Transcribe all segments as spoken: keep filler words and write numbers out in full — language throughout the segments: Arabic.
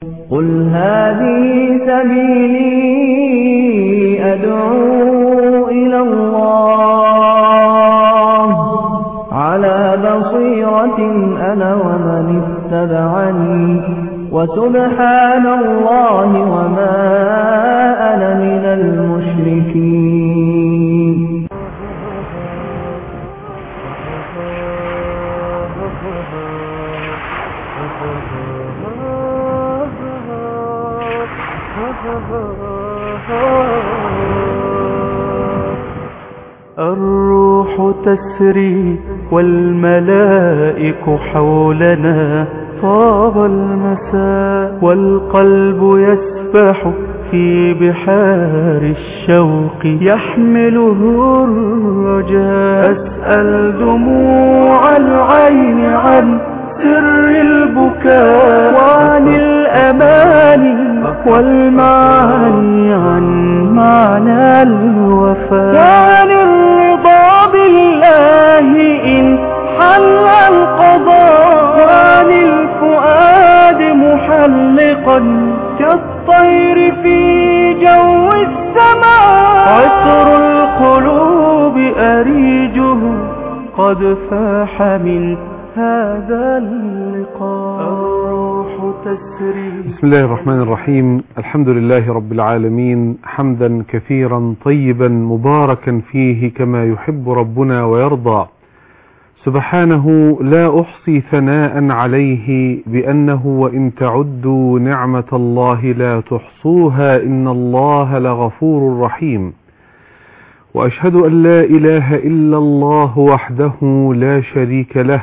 قل هذه سبيلي أدعو إلى الله على بصيرة أنا ومن اتبعني وسبحان الله وما أنا من المشركين. الروح تسري والملائك حولنا، طاب المساء والقلب يسبح في بحار الشوق يحمله الرجاء. أسأل دموع العين عن سر البكاء وعن الأماني والمعاني عن معنى الوفاء وعن الرضا بالله إن حل القضاء وعن الفؤاد محلقا كالطير في جو السماء. عطر القلوب أريجه قد فاح من هذا اللقاء. الروح تسري. بسم الله الرحمن الرحيم. الحمد لله رب العالمين، حمدا كثيرا طيبا مباركا فيه كما يحب ربنا ويرضى. سبحانه لا أحصي ثناء عليه بأنه وإن تعدوا نعمة الله لا تحصوها إن الله لغفور رحيم. وأشهد أن لا إله إلا الله وحده لا شريك له،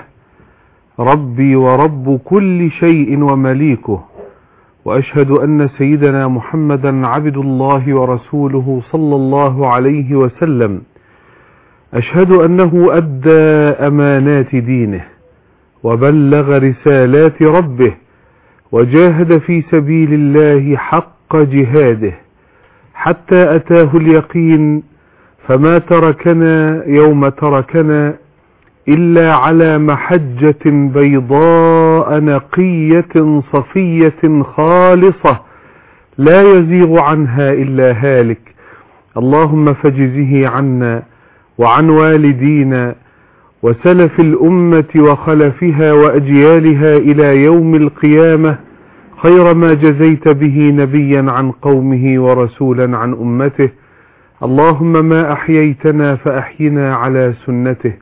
ربي ورب كل شيء ومليكه. وأشهد أن سيدنا محمدا عبد الله ورسوله صلى الله عليه وسلم. أشهد أنه أدى أمانات دينه وبلغ رسالات ربه وجاهد في سبيل الله حق جهاده حتى أتاه اليقين، فما تركنا يوم تركنا إلا على محجة بيضاء نقية صفية خالصة لا يزيغ عنها إلا هالك. اللهم فاجزه عنا وعن والدينا وسلف الأمة وخلفها وأجيالها إلى يوم القيامة خير ما جزيت به نبيا عن قومه ورسولا عن أمته. اللهم ما أحييتنا فأحينا على سنته،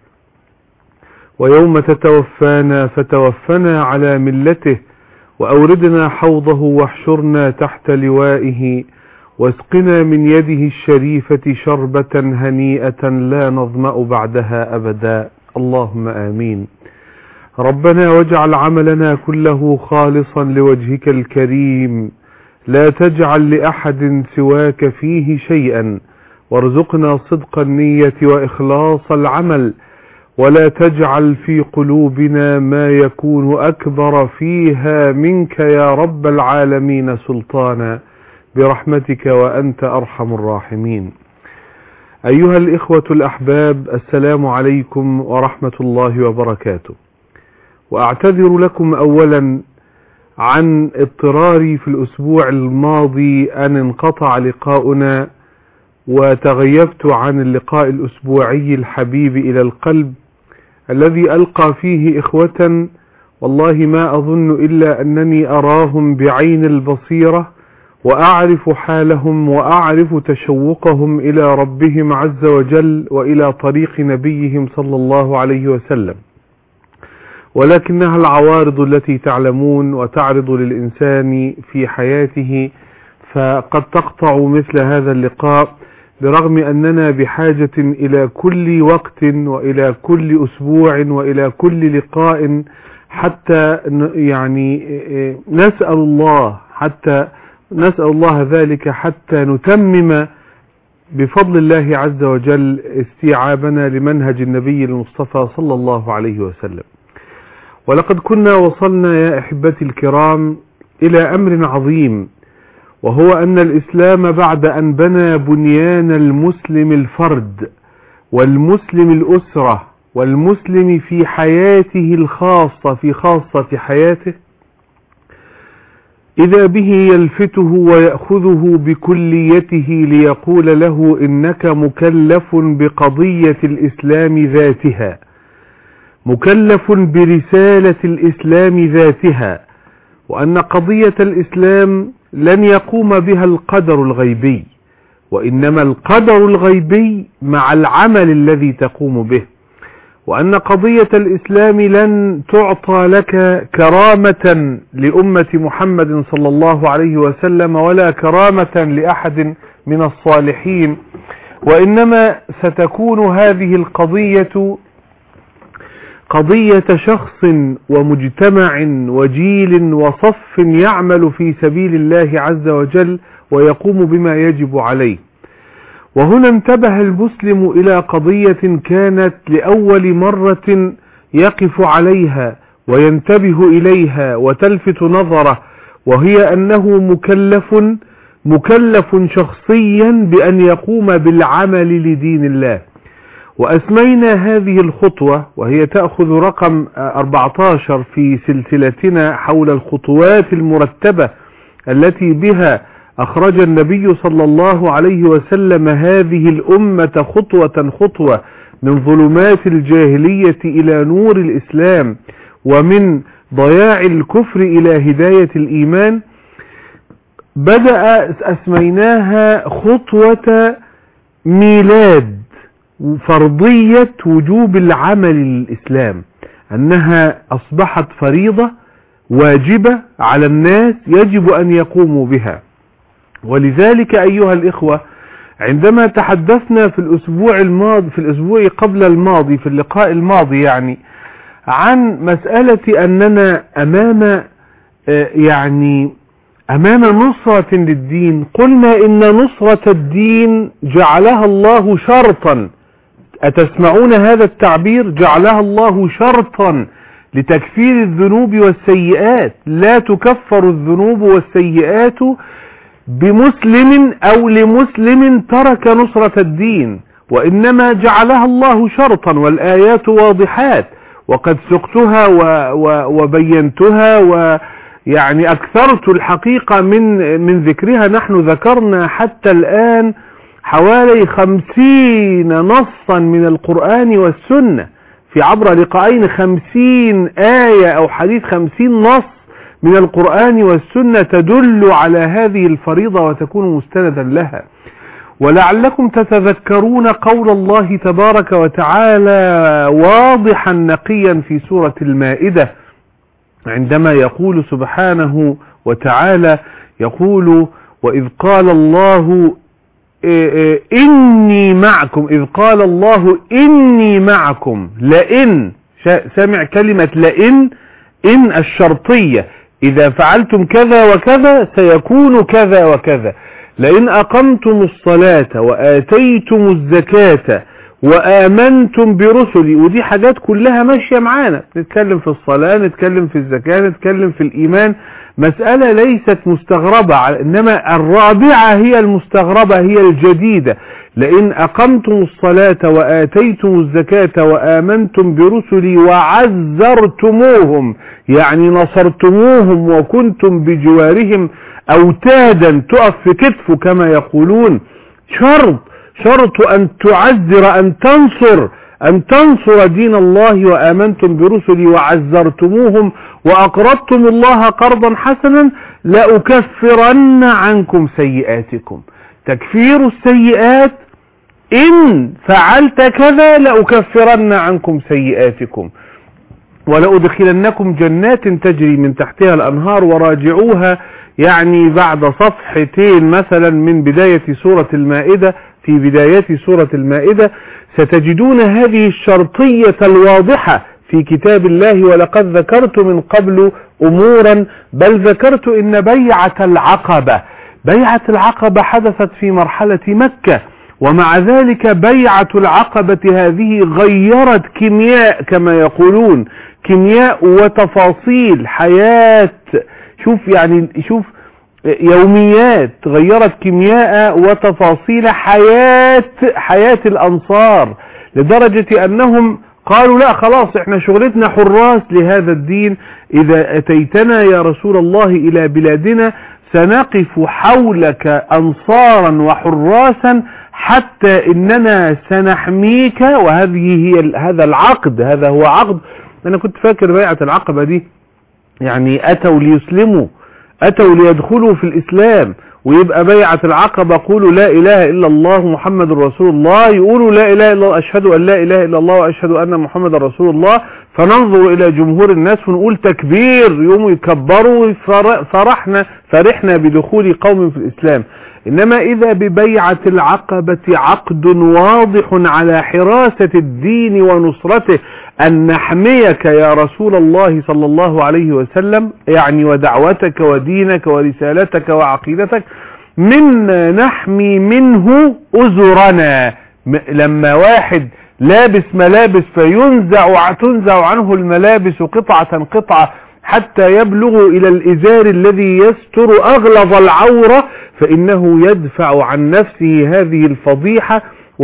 ويوم تتوفانا فتوفنا على ملته، وأوردنا حوضه واحشرنا تحت لوائه، واسقنا من يده الشريفة شربة هنيئة لا نظمأ بعدها أبدا. اللهم آمين. ربنا واجعل عملنا كله خالصا لوجهك الكريم، لا تجعل لأحد سواك فيه شيئا، وارزقنا صدق النية وإخلاص العمل، ولا تجعل في قلوبنا ما يكون أكبر فيها منك يا رب العالمين سلطانا، برحمتك وأنت أرحم الراحمين. أيها الإخوة الأحباب، السلام عليكم ورحمة الله وبركاته. وأعتذر لكم أولا عن اضطراري في الأسبوع الماضي أن انقطع لقاؤنا، وتغيبت عن اللقاء الأسبوعي الحبيب إلى القلب الذي ألقى فيه إخوة والله ما أظن إلا أنني أراهم بعين البصيرة، وأعرف حالهم وأعرف تشوقهم إلى ربهم عز وجل وإلى طريق نبيهم صلى الله عليه وسلم، ولكنها العوارض التي تعلمون وتعرض للإنسان في حياته، فقد تقطع مثل هذا اللقاء، برغم أننا بحاجة إلى كل وقت وإلى كل أسبوع وإلى كل لقاء، حتى يعني نسأل الله حتى نسأل الله ذلك حتى نتمم بفضل الله عز وجل استيعابنا لمنهج النبي المصطفى صلى الله عليه وسلم. ولقد كنا وصلنا يا أحبتي الكرام إلى أمر عظيم، وهو أن الإسلام بعد أن بنى بنيان المسلم الفرد والمسلم الأسرة والمسلم في حياته الخاصة في خاصة حياته، إذا به يلفته ويأخذه بكليته ليقول له إنك مكلف بقضية الإسلام ذاتها، مكلف برسالة الإسلام ذاتها، وأن قضية الإسلام لن يقوم بها القدر الغيبي، وإنما القدر الغيبي مع العمل الذي تقوم به، وأن قضية الإسلام لن تعطى لك كرامة لأمة محمد صلى الله عليه وسلم ولا كرامة لأحد من الصالحين، وإنما ستكون هذه القضية قضية شخص ومجتمع وجيل وصف يعمل في سبيل الله عز وجل ويقوم بما يجب عليه. وهنا انتبه المسلم إلى قضية كانت لأول مرة يقف عليها وينتبه إليها وتلفت نظره، وهي أنه مكلف مكلف شخصيا بأن يقوم بالعمل لدين الله. وأسمينا هذه الخطوة، وهي تأخذ رقم أربعة عشر في سلسلتنا حول الخطوات المرتبة التي بها أخرج النبي صلى الله عليه وسلم هذه الأمة خطوة خطوة من ظلمات الجاهلية إلى نور الإسلام، ومن ضياع الكفر إلى هداية الإيمان. بدأ أسميناها خطوة ميلاد فرضية وجوب العمل للإسلام، أنها أصبحت فريضة واجبة على الناس يجب أن يقوموا بها. ولذلك أيها الإخوة، عندما تحدثنا في الأسبوع الماضي في الأسبوع قبل الماضي في اللقاء الماضي يعني عن مسألة أننا أمام يعني أمام نصرة للدين، قلنا إن نصرة الدين جعلها الله شرطا. أتسمعون هذا التعبير؟ جعلها الله شرطا لتكفير الذنوب والسيئات. لا تكفر الذنوب والسيئات بمسلم أو لمسلم ترك نصرة الدين، وإنما جعلها الله شرطا، والآيات واضحات وقد سقتها وبينتها ويعني أكثرت الحقيقة من من ذكرها. نحن ذكرنا حتى الآن حوالي خمسين نصا من القرآن والسنة في عبر لقاءين، خمسين آية أو حديث خمسين نص من القرآن والسنة تدل على هذه الفريضة وتكون مستندا لها. ولعلكم تتذكرون قول الله تبارك وتعالى واضحا نقيا في سورة المائدة، عندما يقول سبحانه وتعالى يقول: وإذ قال الله إني معكم، إذ قال الله إني معكم لئن، سمع كلمة لئن، إن الشرطية، إذا فعلتم كذا وكذا سيكون كذا وكذا، لئن أقمتم الصلاة وآتيتم الزكاة وآمنتم برسلي. ودي حاجات كلها ماشية معانا، نتكلم في الصلاة، نتكلم في الزكاة، نتكلم في الإيمان، مسألة ليست مستغربة، إنما الرابعة هي المستغربة، هي الجديدة. لئن أقمتم الصلاة وآتيتم الزكاة وآمنتم برسلي وعزرتموهم، يعني نصرتموهم وكنتم بجوارهم أوتادا تقف في كتفه كما يقولون. شرط شرط أن تعزر، أن تنصر أن تنصر دين الله وآمنتم برسلي وعزرتموهم وأقرضتم الله قرضا حسنا لأكفرن عنكم سيئاتكم. تكفير السيئات، إن فعلت كذا لأكفرن عنكم سيئاتكم ولأدخلنكم جنات تجري من تحتها الأنهار. وراجعوها يعني بعد صفحتين مثلا من بداية سورة المائدة، في بدايات سورة المائدة ستجدون هذه الشرطية الواضحة في كتاب الله. ولقد ذكرت من قبل أمورا، بل ذكرت إن بيعة العقبة بيعة العقبة حدثت في مرحلة مكة، ومع ذلك بيعة العقبة هذه غيرت كيمياء كما يقولون، كيمياء وتفاصيل حياة. شوف يعني شوف يوميات غيرت كيمياء وتفاصيل حياة حياة الأنصار، لدرجة أنهم قالوا لا خلاص احنا شغلتنا حراس لهذا الدين، إذا أتيتنا يا رسول الله إلى بلادنا سنقف حولك أنصارا وحراسا حتى إننا سنحميك. وهذه هي هذا العقد، هذا هو عقد. أنا كنت فاكر بيعة العقبة دي يعني أتوا ليسلموا، أتوا ليدخلوا في الإسلام، ويبقى بيعة العقبة قولوا لا إله إلا الله محمد رسول الله، يقولوا لا إله إلا الله، أشهد أن لا إله إلا الله وأشهد أن محمد رسول الله، فننظر إلى جمهور الناس ونقول تكبير، يقوموا يكبروا، فرحنا فرحنا بدخول قوم في الإسلام. إنما إذا ببيعة العقبة عقد واضح على حراسة الدين ونصرته، أن نحميك يا رسول الله صلى الله عليه وسلم، يعني ودعوتك ودينك ورسالتك وعقيدتك، من نحمي منه أزرنا. لما واحد لابس ملابس فينزع تنزع عنه الملابس قطعة قطعة حتى يبلغ إلى الإزار الذي يستر أغلظ العورة، فإنه يدفع عن نفسه هذه الفضيحة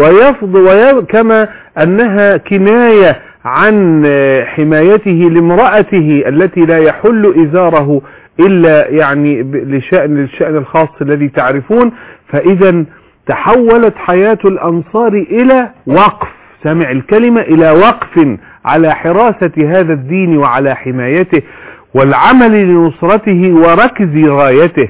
ويفض كما أنها كناية عن حمايته لامرأته التي لا يحل إزاره إلا يعني لشأن الشأن الخاص الذي تعرفون. فإذا تحولت حياة الأنصار إلى وقف، سمع الكلمة، إلى وقف على حراسة هذا الدين وعلى حمايته والعمل لنصرته وركز غايته.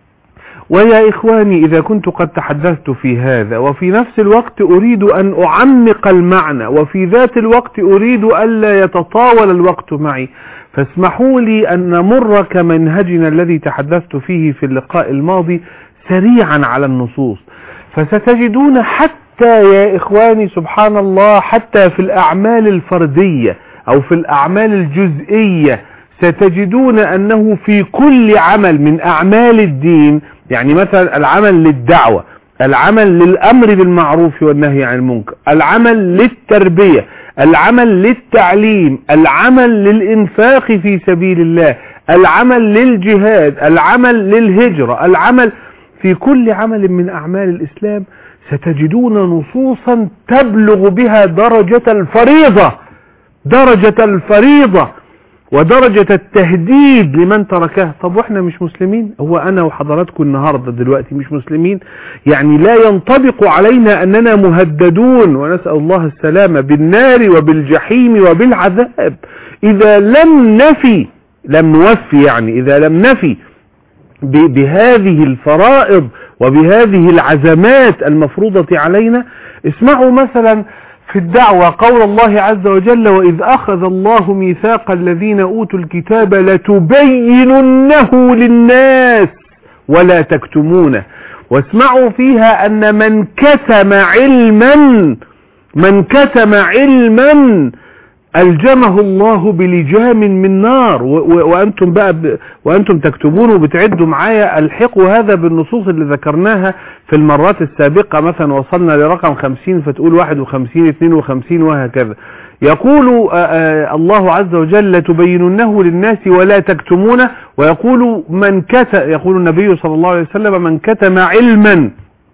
ويا إخواني، إذا كنت قد تحدثت في هذا وفي نفس الوقت أريد أن أعمق المعنى، وفي ذات الوقت أريد ألا يتطاول الوقت معي، فاسمحوا لي أن نمر كمنهجنا الذي تحدثت فيه في اللقاء الماضي سريعا على النصوص. فستجدون حتى يا إخواني سبحان الله، حتى في الأعمال الفردية أو في الأعمال الجزئية ستجدون أنه في كل عمل من أعمال الدين، يعني مثلا العمل للدعوة، العمل للأمر بالمعروف والنهي عن المنكر، العمل للتربية، العمل للتعليم، العمل للإنفاق في سبيل الله، العمل للجهاد، العمل للهجرة، العمل في كل عمل من أعمال الإسلام ستجدون نصوصا تبلغ بها درجة الفريضة، درجة الفريضة ودرجة التهديد لمن تركه. طب واحنا مش مسلمين؟ هو انا وحضراتكم النهاردة دلوقتي مش مسلمين؟ يعني لا ينطبق علينا اننا مهددون ونسأل الله السلامة بالنار وبالجحيم وبالعذاب اذا لم نفي لم نوفي يعني اذا لم نفي بهذه الفرائض وبهذه العزمات المفروضة علينا؟ اسمعوا مثلا في الدعوة قول الله عز وجل: وإذ أخذ الله ميثاق الذين أوتوا الكتاب لتبيننه للناس ولا تكتمونه. واسمعوا فيها أن من كتم علما من كتم علما ألجمه الله بلجام من نار. وأنتم بقى ب... وأنتم تكتبون وبتعدوا معايا، ألحقوا هذا بالنصوص اللي ذكرناها في المرات السابقة. مثلا وصلنا لرقم خمسين فتقول واحد وخمسين اثنين وخمسين وهكذا. يقول آآ الله عز وجل: لتبيننه للناس ولا تكتمونه. ويقول من كتم يقول النبي صلى الله عليه وسلم: من كتم علما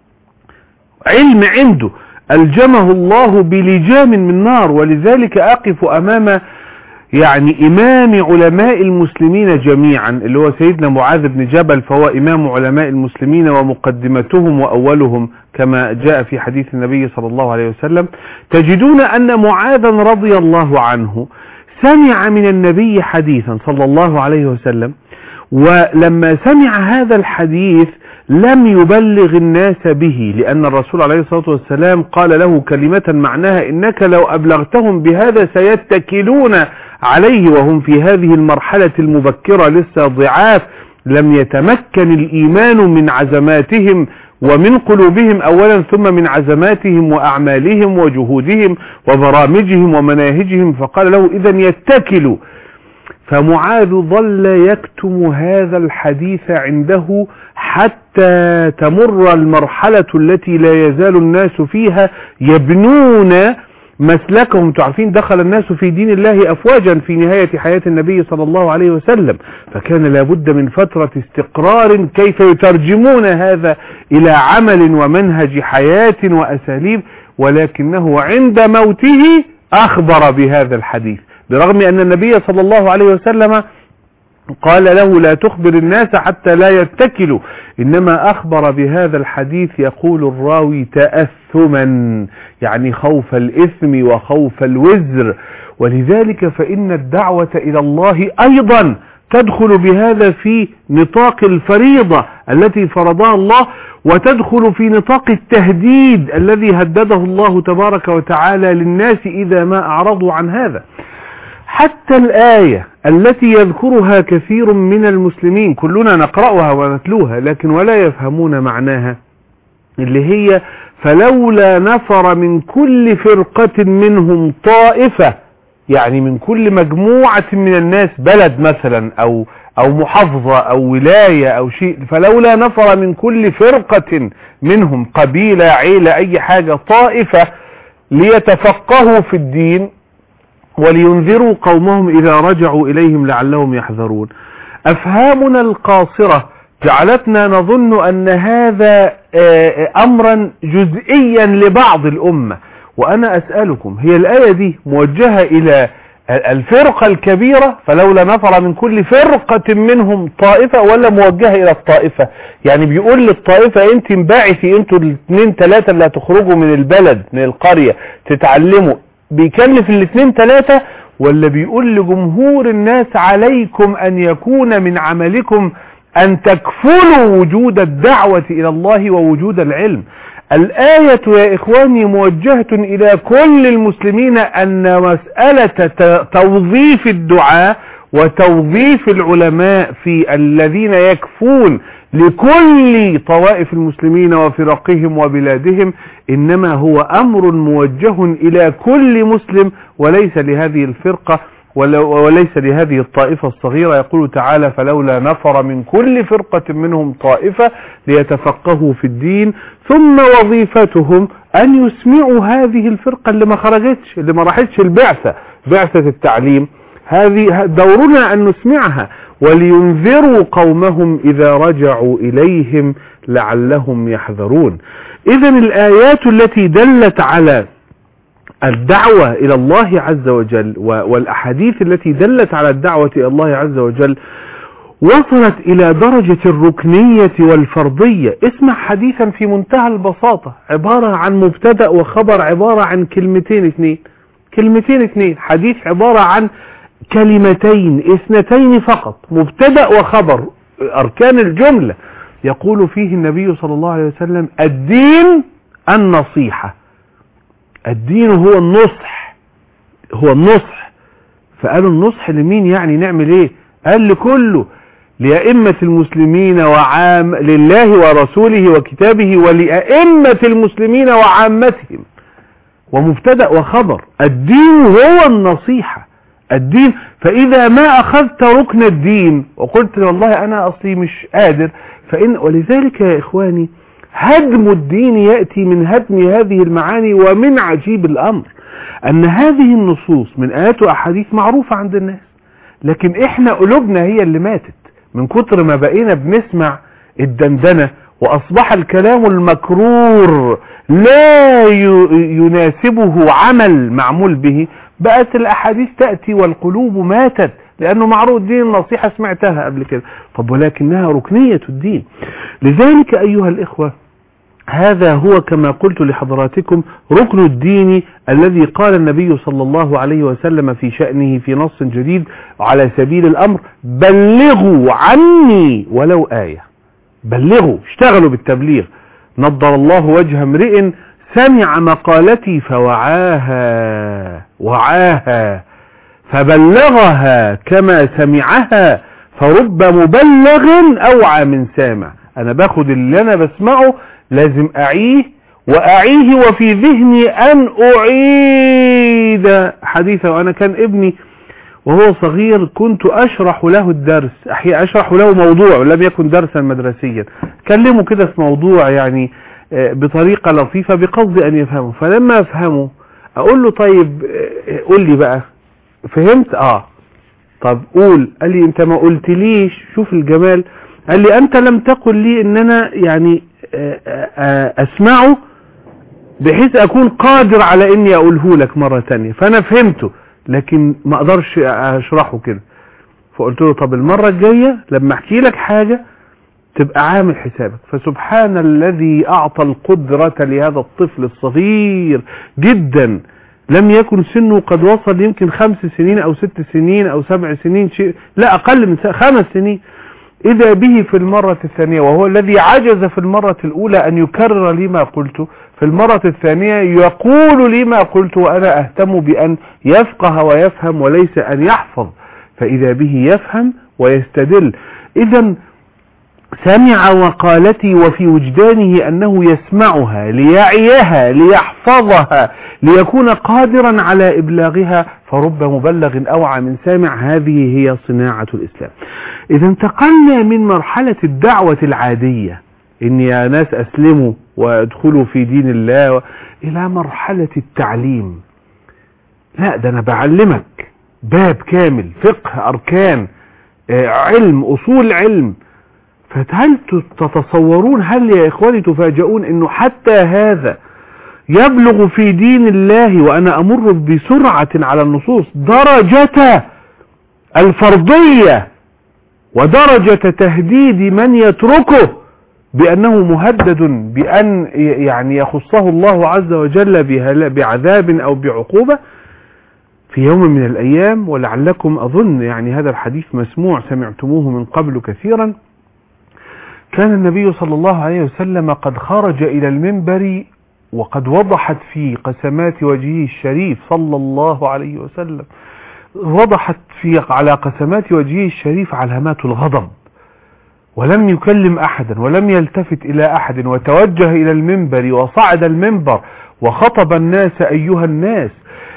علم عنده ألجمه الله بلجام من نار. ولذلك أقف أمام يعني إمام علماء المسلمين جميعا اللي هو سيدنا معاذ بن جبل، فهو إمام علماء المسلمين ومقدمتهم وأولهم كما جاء في حديث النبي صلى الله عليه وسلم. تجدون أن معاذا رضي الله عنه سمع من النبي حديثا صلى الله عليه وسلم، ولما سمع هذا الحديث لم يبلغ الناس به، لأن الرسول عليه الصلاة والسلام قال له كلمة معناها: إنك لو أبلغتهم بهذا سيتكلون عليه وهم في هذه المرحلة المبكرة لسه ضعاف، لم يتمكن الإيمان من عزماتهم ومن قلوبهم أولا، ثم من عزماتهم وأعمالهم وجهودهم وبرامجهم ومناهجهم. فقال له: إذن يتكلوا. فمعاذ ظل يكتم هذا الحديث عنده حتى تمر المرحلة التي لا يزال الناس فيها يبنون مسلكهم. تعرفين دخل الناس في دين الله أفواجا في نهاية حياة النبي صلى الله عليه وسلم، فكان لابد من فترة استقرار كيف يترجمون هذا إلى عمل ومنهج حياة وأساليب. ولكنه عند موته أخبر بهذا الحديث، برغم أن النبي صلى الله عليه وسلم قال له لا تخبر الناس حتى لا يتكلوا، إنما أخبر بهذا الحديث يقول الراوي تأثما، يعني خوف الإثم وخوف الوزر. ولذلك فإن الدعوة إلى الله أيضا تدخل بهذا في نطاق الفريضة التي فرضها الله، وتدخل في نطاق التهديد الذي هدده الله تبارك وتعالى للناس إذا ما أعرضوا عن هذا. حتى الآية التي يذكرها كثير من المسلمين، كلنا نقرأها ونتلوها لكن ولا يفهمون معناها، اللي هي فلولا نفر من كل فرقة منهم طائفة، يعني من كل مجموعة من الناس، بلد مثلا أو أو محافظة أو ولاية أو شيء، فلولا نفر من كل فرقة منهم، قبيلة عيلة أي حاجة، طائفة ليتفقهوا في الدين ولينذروا قومهم إذا رجعوا إليهم لعلهم يحذرون. أفهامنا القاصرة جعلتنا نظن أن هذا أمرا جزئيا لبعض الأمة، وأنا أسألكم هي الآية دي موجهة إلى الفرقة الكبيرة فلولا نفر من كل فرقة منهم طائفة، ولا موجهة إلى الطائفة؟ يعني بيقول للطائفة انت انبعثي، انتوا الاثنين ثلاثة اللي هتخرجوا من البلد من القرية تتعلموا، بيكلف الاثنين ثلاثة، ولا بيقول لجمهور الناس عليكم أن يكون من عملكم أن تكفلوا وجود الدعوة إلى الله ووجود العلم؟ الآية يا إخواني موجهة إلى كل المسلمين أن مسألة توظيف الدعاء وتوظيف العلماء في الذين يكفون لكل طوائف المسلمين وفرقهم وبلادهم إنما هو أمر موجه إلى كل مسلم، وليس لهذه الفرقة وليس لهذه الطائفة الصغيرة. يقول تعالى فلولا نفر من كل فرقة منهم طائفة ليتفقهوا في الدين، ثم وظيفتهم أن يسمعوا هذه الفرقة اللي ما خرجتش، اللي ما راحتش البعثة، بعثة التعليم، هذه دورنا أن نسمعها، ولينذروا قومهم إذا رجعوا إليهم لعلهم يحذرون. إذن الآيات التي دلت على الدعوة إلى الله عز وجل والأحاديث التي دلت على الدعوة إلى الله عز وجل وصلت إلى درجة الركنية والفرضية. اسمع حديثا في منتهى البساطة، عبارة عن مبتدأ وخبر، عبارة عن كلمتين اثنين كلمتين اثنين حديث عبارة عن كلمتين اثنتين فقط، مبتدأ وخبر، أركان الجملة. يقول فيه النبي صلى الله عليه وسلم الدين النصيحة، الدين هو النصح، هو النصح. فقالوا النصح لمين؟ يعني نعمل ايه؟ قال لكله، لأئمة المسلمين وعام لله ورسوله وكتابه ولأئمة المسلمين وعامتهم، ومبتدأ وخبر. الدين هو النصيحة، الدين. فإذا ما أخذت ركن الدين وقلت والله أنا أصلي مش قادر، فإن ولذلك يا إخواني هدم الدين يأتي من هدم هذه المعاني. ومن عجيب الأمر أن هذه النصوص من آيات وأحاديث معروفة عند الناس، لكن إحنا قلوبنا هي اللي ماتت من كتر ما بقينا بنسمع الدندنة، وأصبح الكلام المكرور لا يناسبه عمل معمول به. بقت الأحاديث تأتي والقلوب ماتت، لأنه معروف الدين النصيحة سمعتها قبل كده، طب ولكنها ركنية الدين. لذلك أيها الإخوة هذا هو كما قلت لحضراتكم ركن الدين الذي قال النبي صلى الله عليه وسلم في شأنه في نص جديد على سبيل الأمر بلغوا عني ولو آية. بلغوا، اشتغلوا بالتبليغ. نضر الله وجه امرئ سمع مقالتي فوعاها وعاها فبلغها كما سمعها، فرب مبلغ أوعى من سامع. أنا باخد اللي أنا بسمعه لازم أعيه وأعيه وفي ذهني أن أعيد حديثه. وأنا كان ابني وهو صغير كنت أشرح له الدرس، أحيانا أشرح له موضوع لم يكن درسا مدرسيا، كلمه كده في موضوع يعني بطريقة لطيفة بقصد أن يفهمه. فلما أفهمه أقول له طيب قول لي بقى فهمت؟ آه طب قول. قال لي أنت ما قلت ليش، شوف الجمال، قال لي أنت لم تقل لي أن أنا يعني أسمعه بحيث اكون قادر على اني اقوله لك مرة تانية. فانا فهمته لكن ما اقدرش اشرحه كده. فقلت له طب المرة الجاية لما احكي لك حاجة تبقى عامل حسابك. فسبحان الذي اعطى القدرة لهذا الطفل الصغير جدا، لم يكن سنه قد وصل يمكن خمس سنين او ست سنين او سبع سنين، شيء لا اقل من خمس سنين، اذا به في المرة الثانية وهو الذي عجز في المرة الاولى ان يكرر لي ما قلته، في المرة الثانية يقول لي ما قلت، وانا اهتم بان يفقه ويفهم وليس ان يحفظ. فاذا به يفهم ويستدل. اذا سمع وقالتي وفي وجدانه أنه يسمعها ليعيها ليحفظها ليكون قادرا على إبلاغها، فرب مبلغ أوعى من سامع. هذه هي صناعة الإسلام. إذا انتقلنا من مرحلة الدعوة العادية إن يا ناس أسلموا وادخلوا في دين الله إلى مرحلة التعليم. لا ده أنا بعلمك باب كامل، فقه، أركان، علم، أصول علم. فهل تتصورون، هل يا إخواني تفاجئون أنه حتى هذا يبلغ في دين الله وأنا أمر بسرعة على النصوص درجة الفرضية ودرجة تهديد من يتركه بأنه مهدد بأن يعني يخصه الله عز وجل بعذاب أو بعقوبة في يوم من الأيام. ولعلكم أظن يعني هذا الحديث مسموع سمعتموه من قبل كثيرا. كان النبي صلى الله عليه وسلم قد خرج إلى المنبر وقد وضحت في قسمات وجهه الشريف صلى الله عليه وسلم، وضحت في على قسمات وجهه الشريف علامات الغضب، ولم يكلم أحدا ولم يلتفت إلى أحد، وتوجه إلى المنبر وصعد المنبر وخطب الناس: أيها الناس،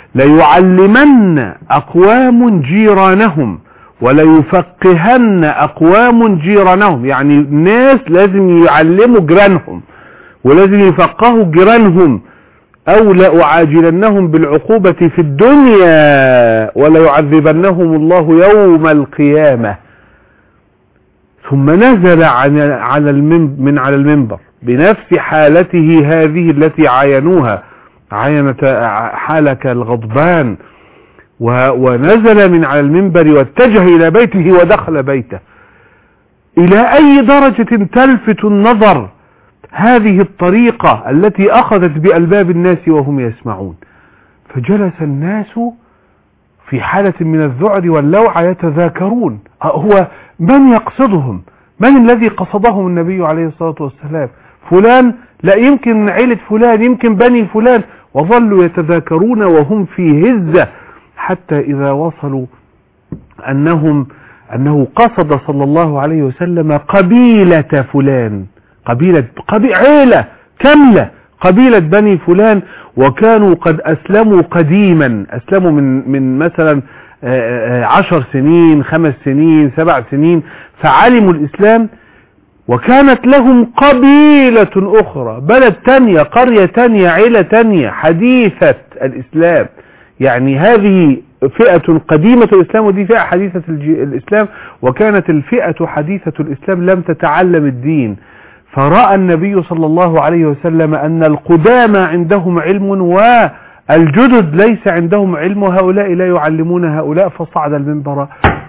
ليعلمن أقوام جيرانهم وليفقهن أقوام جيرانهم. يعني الناس لازم يعلموا جيرانهم ولازم يفقهوا جيرانهم، أو لأعاجلنهم بالعقوبة في الدنيا ولا يعذبنهم الله يوم القيامة. ثم نزل على من على المنبر بنفس حالته هذه التي عاينوها، عاينت حالك الغضبان، ونزل من على المنبر واتجه إلى بيته ودخل بيته. إلى أي درجة تلفت النظر هذه الطريقة التي أخذت بألباب الناس وهم يسمعون. فجلس الناس في حالة من الذعر واللوعة يتذاكرون هو من يقصدهم، من الذي قصدهم النبي عليه الصلاة والسلام؟ فلان؟ لا يمكن عيلة فلان، يمكن بني فلان. وظلوا يتذاكرون وهم في هزة، حتى إذا وصلوا أنهم أنه قصد صلى الله عليه وسلم قبيلة فلان، قبيلة قبيلة عيلة كاملة، قبيلة بني فلان، وكانوا قد أسلموا قديما، أسلموا من من مثلا عشر سنين، خمس سنين، سبع سنين، فعلموا الإسلام. وكانت لهم قبيلة أخرى، بلد تانية، قرية تانية، عيلة تانية حديثة الإسلام. يعني هذه فئة قديمة الإسلام ودي فئة حديثة الإسلام، وكانت الفئة حديثة الإسلام لم تتعلم الدين. فرأى النبي صلى الله عليه وسلم أن القدامى عندهم علم والجدد ليس عندهم علم، وهؤلاء لا يعلمون هؤلاء. فصعد المنبر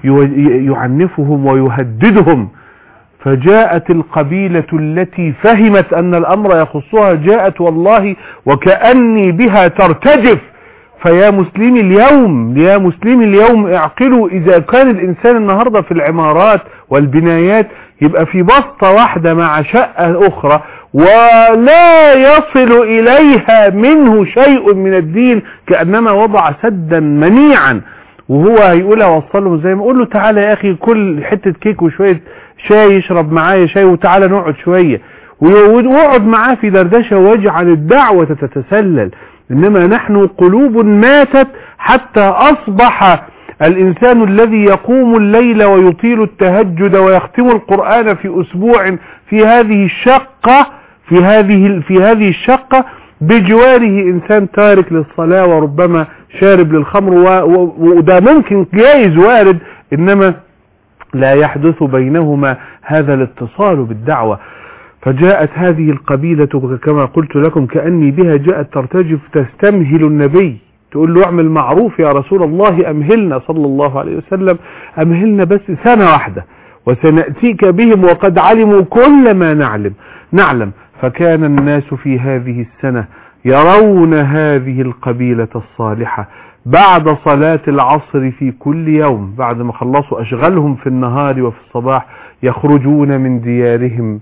يعنفهم ويهددهم. فجاءت القبيلة التي فهمت أن الأمر يخصها، جاءت والله وكأني بها ترتجف. فيا مسلمي اليوم، يا مسلمي اليوم اعقلوا، إذا كان الإنسان النهاردة في العمارات والبنايات يبقى في بسطة واحدة مع شقة أخرى ولا يصل إليها منه شيء من الدين، كأنما وضع سدا منيعا، وهو هيقول اوصله زي ما اقول له تعالى يا اخي كل حتة كيك وشوية شاي، يشرب معايا شاي وتعالى نقعد شوية، ويقعد معاه في دردشة واجعل الدعوة تتسلل. انما نحن قلوب ماتت حتى اصبح الانسان الذي يقوم الليل ويطيل التهجد ويختم القرآن في اسبوع في هذه الشقة في هذه في هذه الشقة بجواره انسان تارك للصلاة وربما شارب للخمر، وده ممكن جائز وارد، انما لا يحدث بينهما هذا الاتصال بالدعوة. فجاءت هذه القبيلة كما قلت لكم كأني بها جاءت ترتجف تستمهل النبي، تقول له اعمل معروف يا رسول الله، أمهلنا صلى الله عليه وسلم، أمهلنا بس سنة واحدة وسنأتيك بهم وقد علموا كل ما نعلم نعلم فكان الناس في هذه السنة يرون هذه القبيلة الصالحة بعد صلاة العصر في كل يوم، بعد ما خلصوا أشغالهم في النهار وفي الصباح يخرجون من ديارهم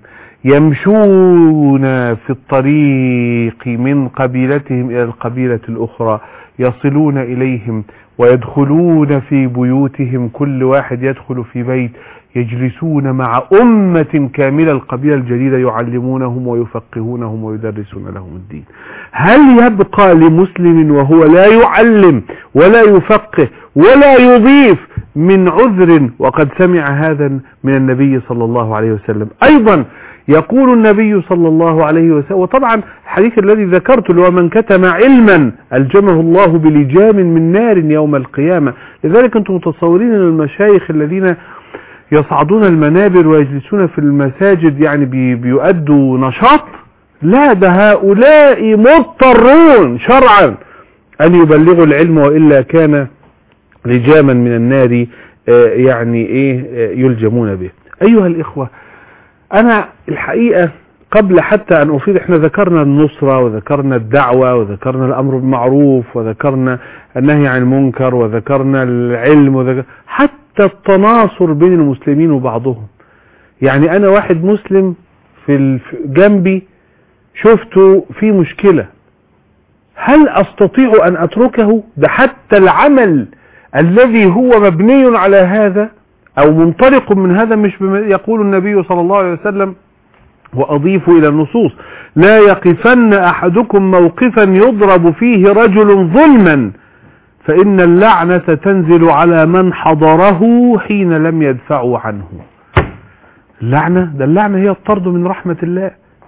يمشون في الطريق من قبيلتهم إلى القبيلة الأخرى، يصلون إليهم ويدخلون في بيوتهم، كل واحد يدخل في بيت، يجلسون مع أمة كاملة القبيلة الجديدة يعلمونهم ويفقهونهم ويدرسون لهم الدين. هل يبقى لمسلم وهو لا يعلم ولا يفقه ولا يضيف من عذر وقد سمع هذا من النبي صلى الله عليه وسلم؟ أيضا يقول النبي صلى الله عليه وسلم، وطبعا الحديث الذي ذكرته اللي هو من كتم علما ألجمه الله بلجام من نار يوم القيامة. لذلك أنتم متصورين أن المشايخ الذين يصعدون المنابر ويجلسون في المساجد يعني بي بيؤدوا نشاط؟ لا، ده هؤلاء مضطرون شرعا أن يبلغوا العلم وإلا كان لجاما من النار يعني إيه يلجمون به. أيها الإخوة، أنا الحقيقة قبل حتى أن أفيد، احنا ذكرنا النصرة وذكرنا الدعوة وذكرنا الأمر بالمعروف وذكرنا النهي عن المنكر وذكرنا العلم وذكرنا حتى التناصر بين المسلمين وبعضهم. يعني أنا واحد مسلم في جنبي شفته في مشكلة، هل أستطيع أن أتركه؟ ده حتى العمل الذي هو مبني على هذا أو منطلق من هذا مش يقول النبي صلى الله عليه وسلم وأضيف إلى النصوص: لا يقفن أحدكم موقفا يضرب فيه رجل ظلما فإن اللعنة تنزل على من حضره حين لم يدفعوا عنه. اللعنة، ده اللعنة هي الطرد من رحمة الله،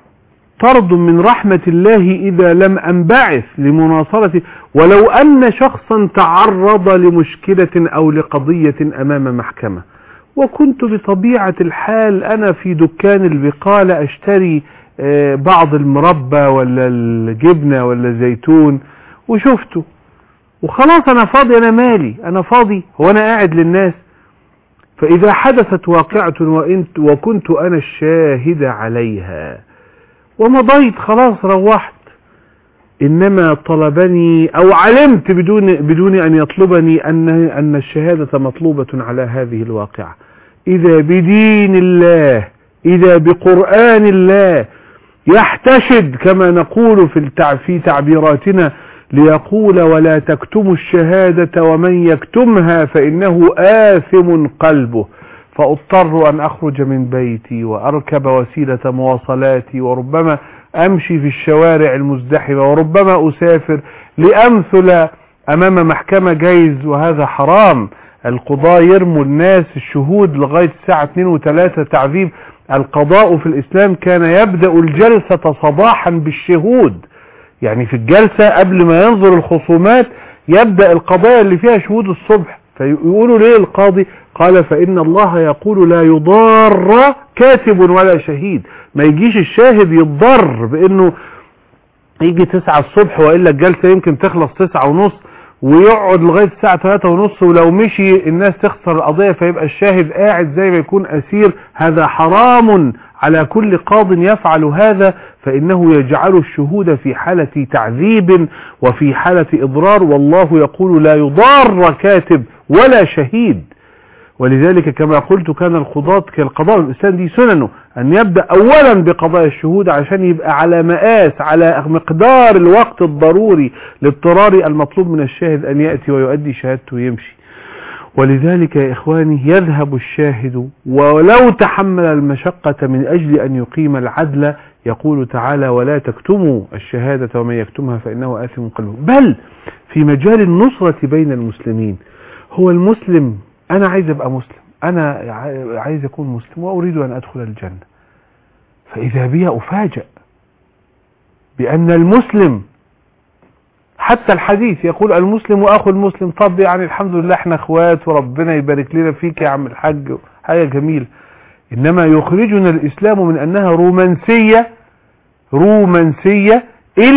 طرد من رحمة الله إذا لم أنبعث لمناصرة. ولو أن شخصا تعرض لمشكلة أو لقضية أمام محكمة وكنت بطبيعة الحال أنا في دكان البقالة أشتري بعض المربى ولا الجبنة ولا الزيتون وشفته وخلاص أنا فاضي، أنا مالي، أنا فاضي، هو أنا قاعد للناس؟ فإذا حدثت واقعة وإنت وكنت أنا الشاهد عليها ومضيت خلاص روحت، إنما طلبني أو علمت بدون بدون أن يطلبني أن أن الشهادة مطلوبة على هذه الواقعة، إذا بدين الله، إذا بقرآن الله يحتشد كما نقول في في تعبيراتنا ليقول: ولا تكتموا الشهادة ومن يكتمها فإنه آثم قلبه. فاضطر أن أخرج من بيتي وأركب وسيلة مواصلاتي وربما أمشي في الشوارع المزدحمة وربما أسافر لأمثل أمام محكمة جايز، وهذا حرام. القضاء يرموا الناس الشهود لغاية الساعة اثنين وثلاثة تعذيب. القضاء في الإسلام كان يبدأ الجلسة صباحا بالشهود، يعني في الجلسة قبل ما ينظر الخصومات يبدأ القضايا اللي فيها شهود الصبح. فيقولوا ليه القاضي؟ قال: فإن الله يقول لا يضار كاتب ولا شهيد. ما يجيش الشاهد يضر بأنه يجي تسعة الصبح وإلا الجلسة يمكن تخلص تسعة ونص ويقعد لغاية الساعة ثلاثة ونص، ولو مشي الناس تخسر القضية فيبقى الشاهد قاعد زي ما يكون أسير. هذا حرام على كل قاض يفعل هذا، فإنه يجعل الشهود في حالة تعذيب وفي حالة إضرار، والله يقول لا يضار كاتب ولا شهيد. ولذلك كما قلت كان القضاة كالقضاء الإسلام دي سننه أن يبدأ أولا بقضاء الشهود عشان يبقى على مقاس على مقدار الوقت الضروري لاضطرار المطلوب من الشاهد أن يأتي ويؤدي شهادته ويمشي. ولذلك يا إخواني يذهب الشاهد ولو تحمل المشقة من أجل أن يقيم العدل. يقول تعالى: ولا تكتموا الشهادة ومن يكتمها فإنه آثم قلبه. بل في مجال النصرة بين المسلمين، هو المسلم أنا عايز أبقى مسلم، أنا عايز أكون مسلم وأريد أن أدخل الجنة، فإذا بي أفاجأ بأن المسلم، حتى الحديث يقول المسلم وأخو المسلم. طب يعني الحمد لله احنا اخوات وربنا يبارك لنا فيك يا عم الحاج، حاجة جميلة. إنما يخرجنا الإسلام من أنها رومانسية رومانسية إلى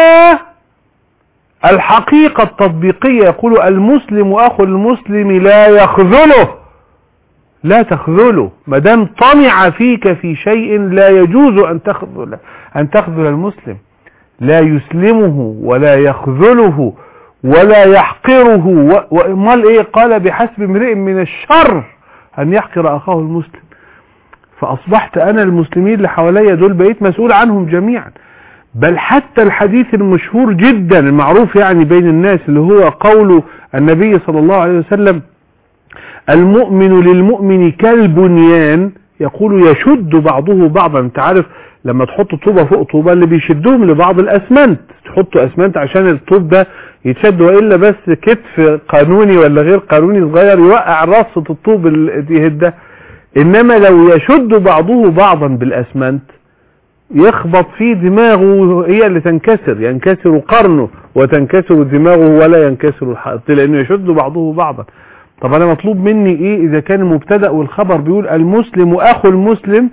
الحقيقة التطبيقية. يقول المسلم أخو المسلم لا يخذله، لا تخذله، مدام طمع فيك في شيء لا يجوز أن تخذل أن تخذل المسلم، لا يسلمه ولا يخذله ولا يحقره. وامال ايه؟ قال بحسب امرئ من الشر ان يحقر اخاه المسلم. فاصبحت انا المسلمين اللي حواليا دول بقيت مسؤول عنهم جميعا. بل حتى الحديث المشهور جدا المعروف يعني بين الناس اللي هو قول النبي صلى الله عليه وسلم المؤمن للمؤمن كالبنيان، يقول يشد بعضه بعضا. انت عارف لما تحط طوبة فوق طوبة اللي بيشدهم لبعض الاسمنت، تحطوا اسمنت عشان الطوب ده يتشد، وإلا بس كتف قانوني ولا غير قانوني صغير يوقع رصة الطوب يهده. انما لو يشد بعضه بعضا بالاسمنت يخبط فيه دماغه، هي اللي تنكسر، ينكسر قرنه وتنكسر دماغه ولا ينكسر الحائط، لانه يشد بعضه بعضا. طب انا مطلوب مني ايه اذا كان المبتدأ والخبر بيقول المسلم اخو المسلم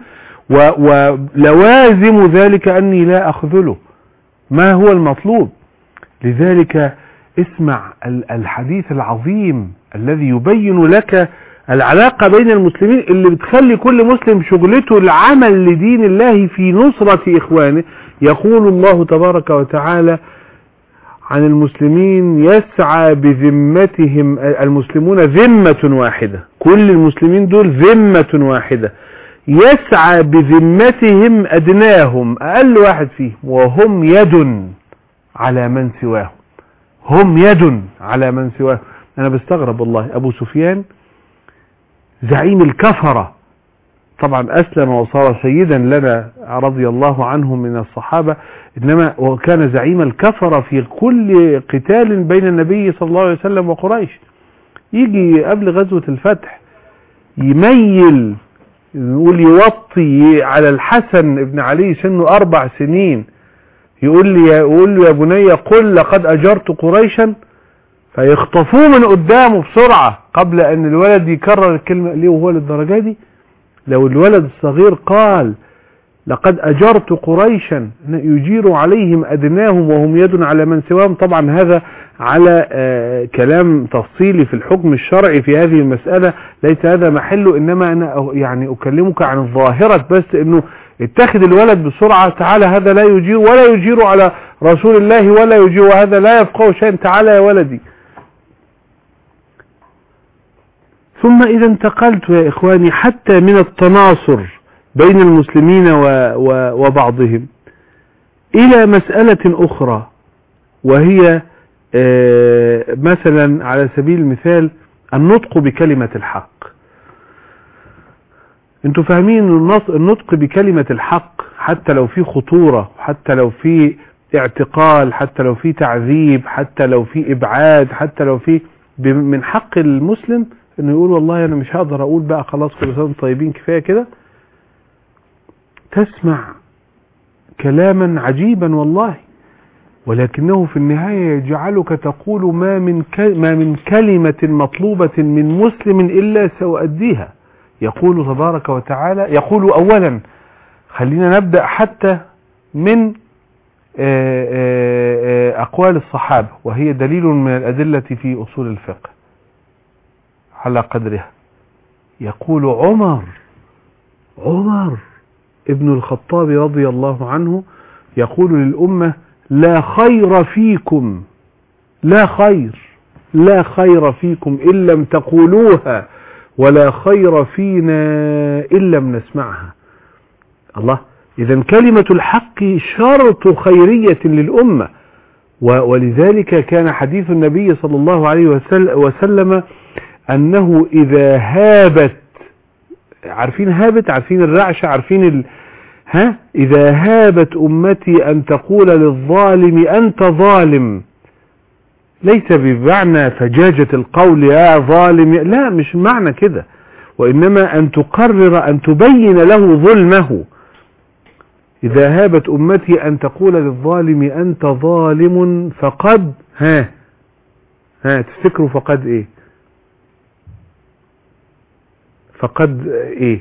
ولوازم ذلك اني لا اخذله؟ ما هو المطلوب؟ لذلك اسمع الحديث العظيم الذي يبين لك العلاقة بين المسلمين اللي بتخلي كل مسلم شغلته العمل لدين الله في نصرة إخوانه. يقول الله تبارك وتعالى عن المسلمين يسعى بذمتهم، المسلمون ذمة واحدة، كل المسلمين دول ذمة واحدة، يسعى بذمتهم أدناهم، أقل واحد فيهم، وهم يد على من سواهم، هم يد على من سواهم. أنا بستغرب والله، أبو سفيان زعيم الكفرة طبعا أسلم وصار سيدا لنا رضي الله عنه من الصحابة، إنما وكان زعيم الكفرة في كل قتال بين النبي صلى الله عليه وسلم وقريش. يجي قبل غزوة الفتح يميل يقول يوطي على الحسن ابن علي سنه أربع سنين، يقول لي يقول له يا بني قل لقد أجرت قريشا، فيخطفوه من قدامه بسرعة قبل أن الولد يكرر الكلمة ليه وهو للدرجة دي. لو الولد الصغير قال لقد أجرت قريشا يجير عليهم أدناهم وهم يد على من سواهم، طبعا هذا على آه كلام تفصيلي في الحكم الشرعي في هذه المسألة، ليس هذا محله، إنما أنا يعني أكلمك عن الظاهرة بس، إنه اتخذ الولد بسرعة، تعالى هذا لا يجير ولا يجير على رسول الله ولا يجير، وهذا لا يفقه شيء، تعالى يا ولدي. ثم إذا انتقلت يا إخواني حتى من التناصر بين المسلمين و و وبعضهم إلى مسألة أخرى، وهي مثلا على سبيل المثال النطق بكلمة الحق. انتوا فاهمين النطق بكلمة الحق حتى لو في خطورة، حتى لو في اعتقال، حتى لو في تعذيب، حتى لو في إبعاد، حتى لو في من حق المسلم انه يقول والله انا مش هقدر اقول بقى خلاص كل سنة طيبين كفاية كده. تسمع كلاما عجيبا والله، ولكنه في النهاية يجعلك تقول ما من ما من كلمة مطلوبة من مسلم إلا سأؤديها. يقول تبارك وتعالى، يقول أولا خلينا نبدأ حتى من أقوال الصحابة، وهي دليل من الأدلة في أصول الفقه على قدرها. يقول عمر عمر ابن الخطاب رضي الله عنه يقول للأمة لا خير فيكم لا خير لا خير فيكم إن لم تقولوها، ولا خير فينا إن لم نسمعها. الله، إذن كلمة الحق شرط خيرية للأمة، ولذلك كان حديث النبي صلى الله عليه وسلم أنه إذا هابت، عارفين هابت، عارفين الرعشة، عارفين ال... ها إذا هابت أمتي أن تقول للظالم أنت ظالم، ليس بمعنى فجاجة القول يا ظالم، لا، مش معنى كده، وإنما أن تقرر أن تبين له ظلمه. إذا هابت أمتي أن تقول للظالم أنت ظالم فقد ها ها تفتكروا فقد إيه؟ فقد إيه؟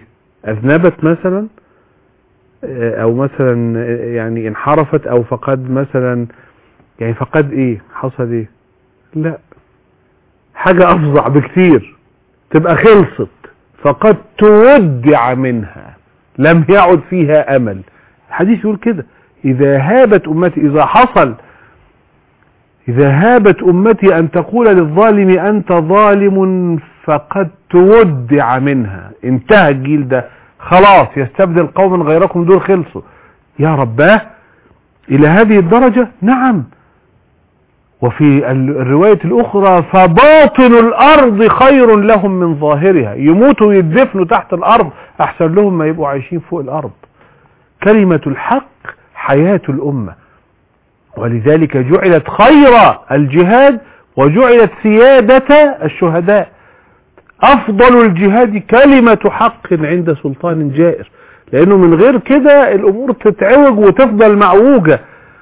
اذنبت مثلا او مثلا يعني انحرفت او فقد مثلا يعني فقد ايه حصل ايه؟ لا، حاجة افظع بكتير، تبقى خلصت، فقد تودع منها، لم يعد فيها امل. الحديث يقول كده، اذا هابت امتي، اذا حصل اذا هابت امتي ان تقول للظالم انت ظالم فقد تودع منها، انتهى الجيل ده خلاص، يستبدل قوم غيركم، دول خلصوا. يا رباه الى هذه الدرجة؟ نعم. وفي الرواية الاخرى فباطن الارض خير لهم من ظاهرها، يموتوا ويدفنوا تحت الارض احسن لهم ما يبقوا عايشين فوق الارض. كلمة الحق حياة الامة، ولذلك جعلت خير الجهاد وجعلت سيادة الشهداء. افضل الجهاد كلمة حق عند سلطان جائر، لانه من غير كده الامور تتعوج وتفضل معوجة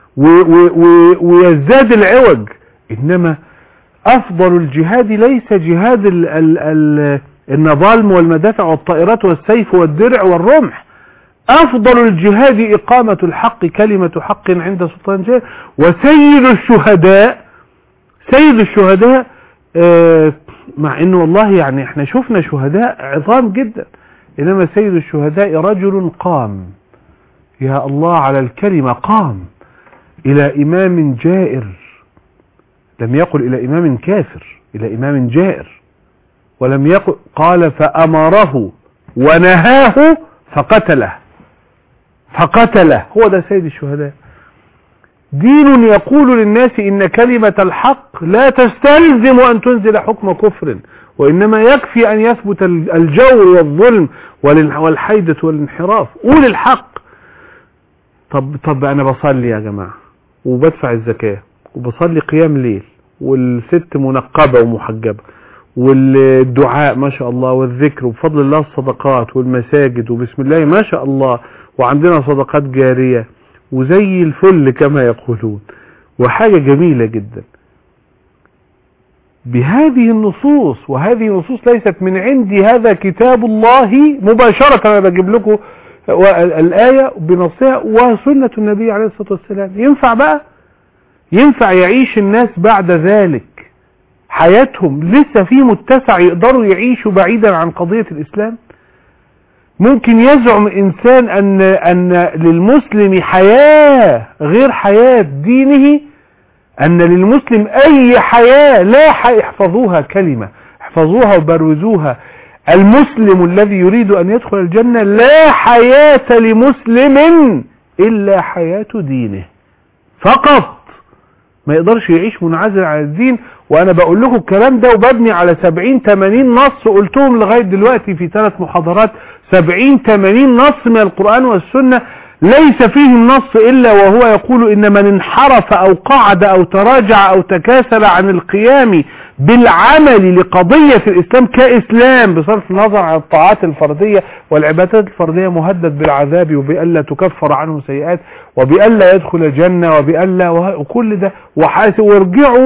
ويزداد العوج. انما افضل الجهاد ليس جهاد ال ال ال النظالم والمدافع والطائرات والسيف والدرع والرمح، افضل الجهاد اقامة الحق، كلمة حق عند سلطان جائر. وسيد الشهداء سيد الشهداء آه مع انه والله يعني احنا شفنا شهداء عظام جدا، انما سيد الشهداء رجل قام، يا الله على الكلمة، قام الى امام جائر، لم يقل الى امام كافر، الى امام جائر، ولم يقل قال فامره ونهاه فقتله فقتله هو ده سيد الشهداء. دين يقول للناس إن كلمة الحق لا تستلزم أن تنزل حكم كفر، وإنما يكفي أن يثبت الجور والظلم والحيدة والانحراف. قول الحق. طب, طب أنا بصلي يا جماعة وبدفع الزكاة وبصلي قيام ليل، والست منقبة ومحجبة، والدعاء ما شاء الله، والذكر، وبفضل الله الصدقات والمساجد، وبسم الله ما شاء الله، وعندنا صدقات جارية وزي الفل كما يقولون، وحاجة جميلة جدا. بهذه النصوص، وهذه النصوص ليست من عندي، هذا كتاب الله مباشرة، أنا بجيب لكم الآية بنصها وسنة النبي عليه الصلاة والسلام. ينفع بقى؟ ينفع يعيش الناس بعد ذلك حياتهم لسه في متسع يقدروا يعيشوا بعيدا عن قضية الإسلام؟ ممكن يزعم إنسان أن, أن للمسلم حياة غير حياة دينه، أن للمسلم أي حياة لا احفظوها كلمة، احفظوها وبروزوها. المسلم الذي يريد أن يدخل الجنة لا حياة لمسلم إلا حياة دينه فقط، ما يقدرش يعيش منعزل عن الدين. وانا بقول لكم الكلام ده وببني على سبعين ثمانين نص قلتهم لغاية دلوقتي في ثلاث محاضرات، سبعين ثمانين نص من القرآن والسنة ليس فيهم نص الا وهو يقول ان من انحرف او قعد او تراجع او تكاسل عن القيام بالعمل لقضية الاسلام كاسلام بصرف النظر عن الطاعات الفردية والعبادات الفردية مهدد بالعذاب، وبألا تكفر عنه سيئات، وبألا يدخل الجنة، وبألا وكل ده. وحاسب وارجعوا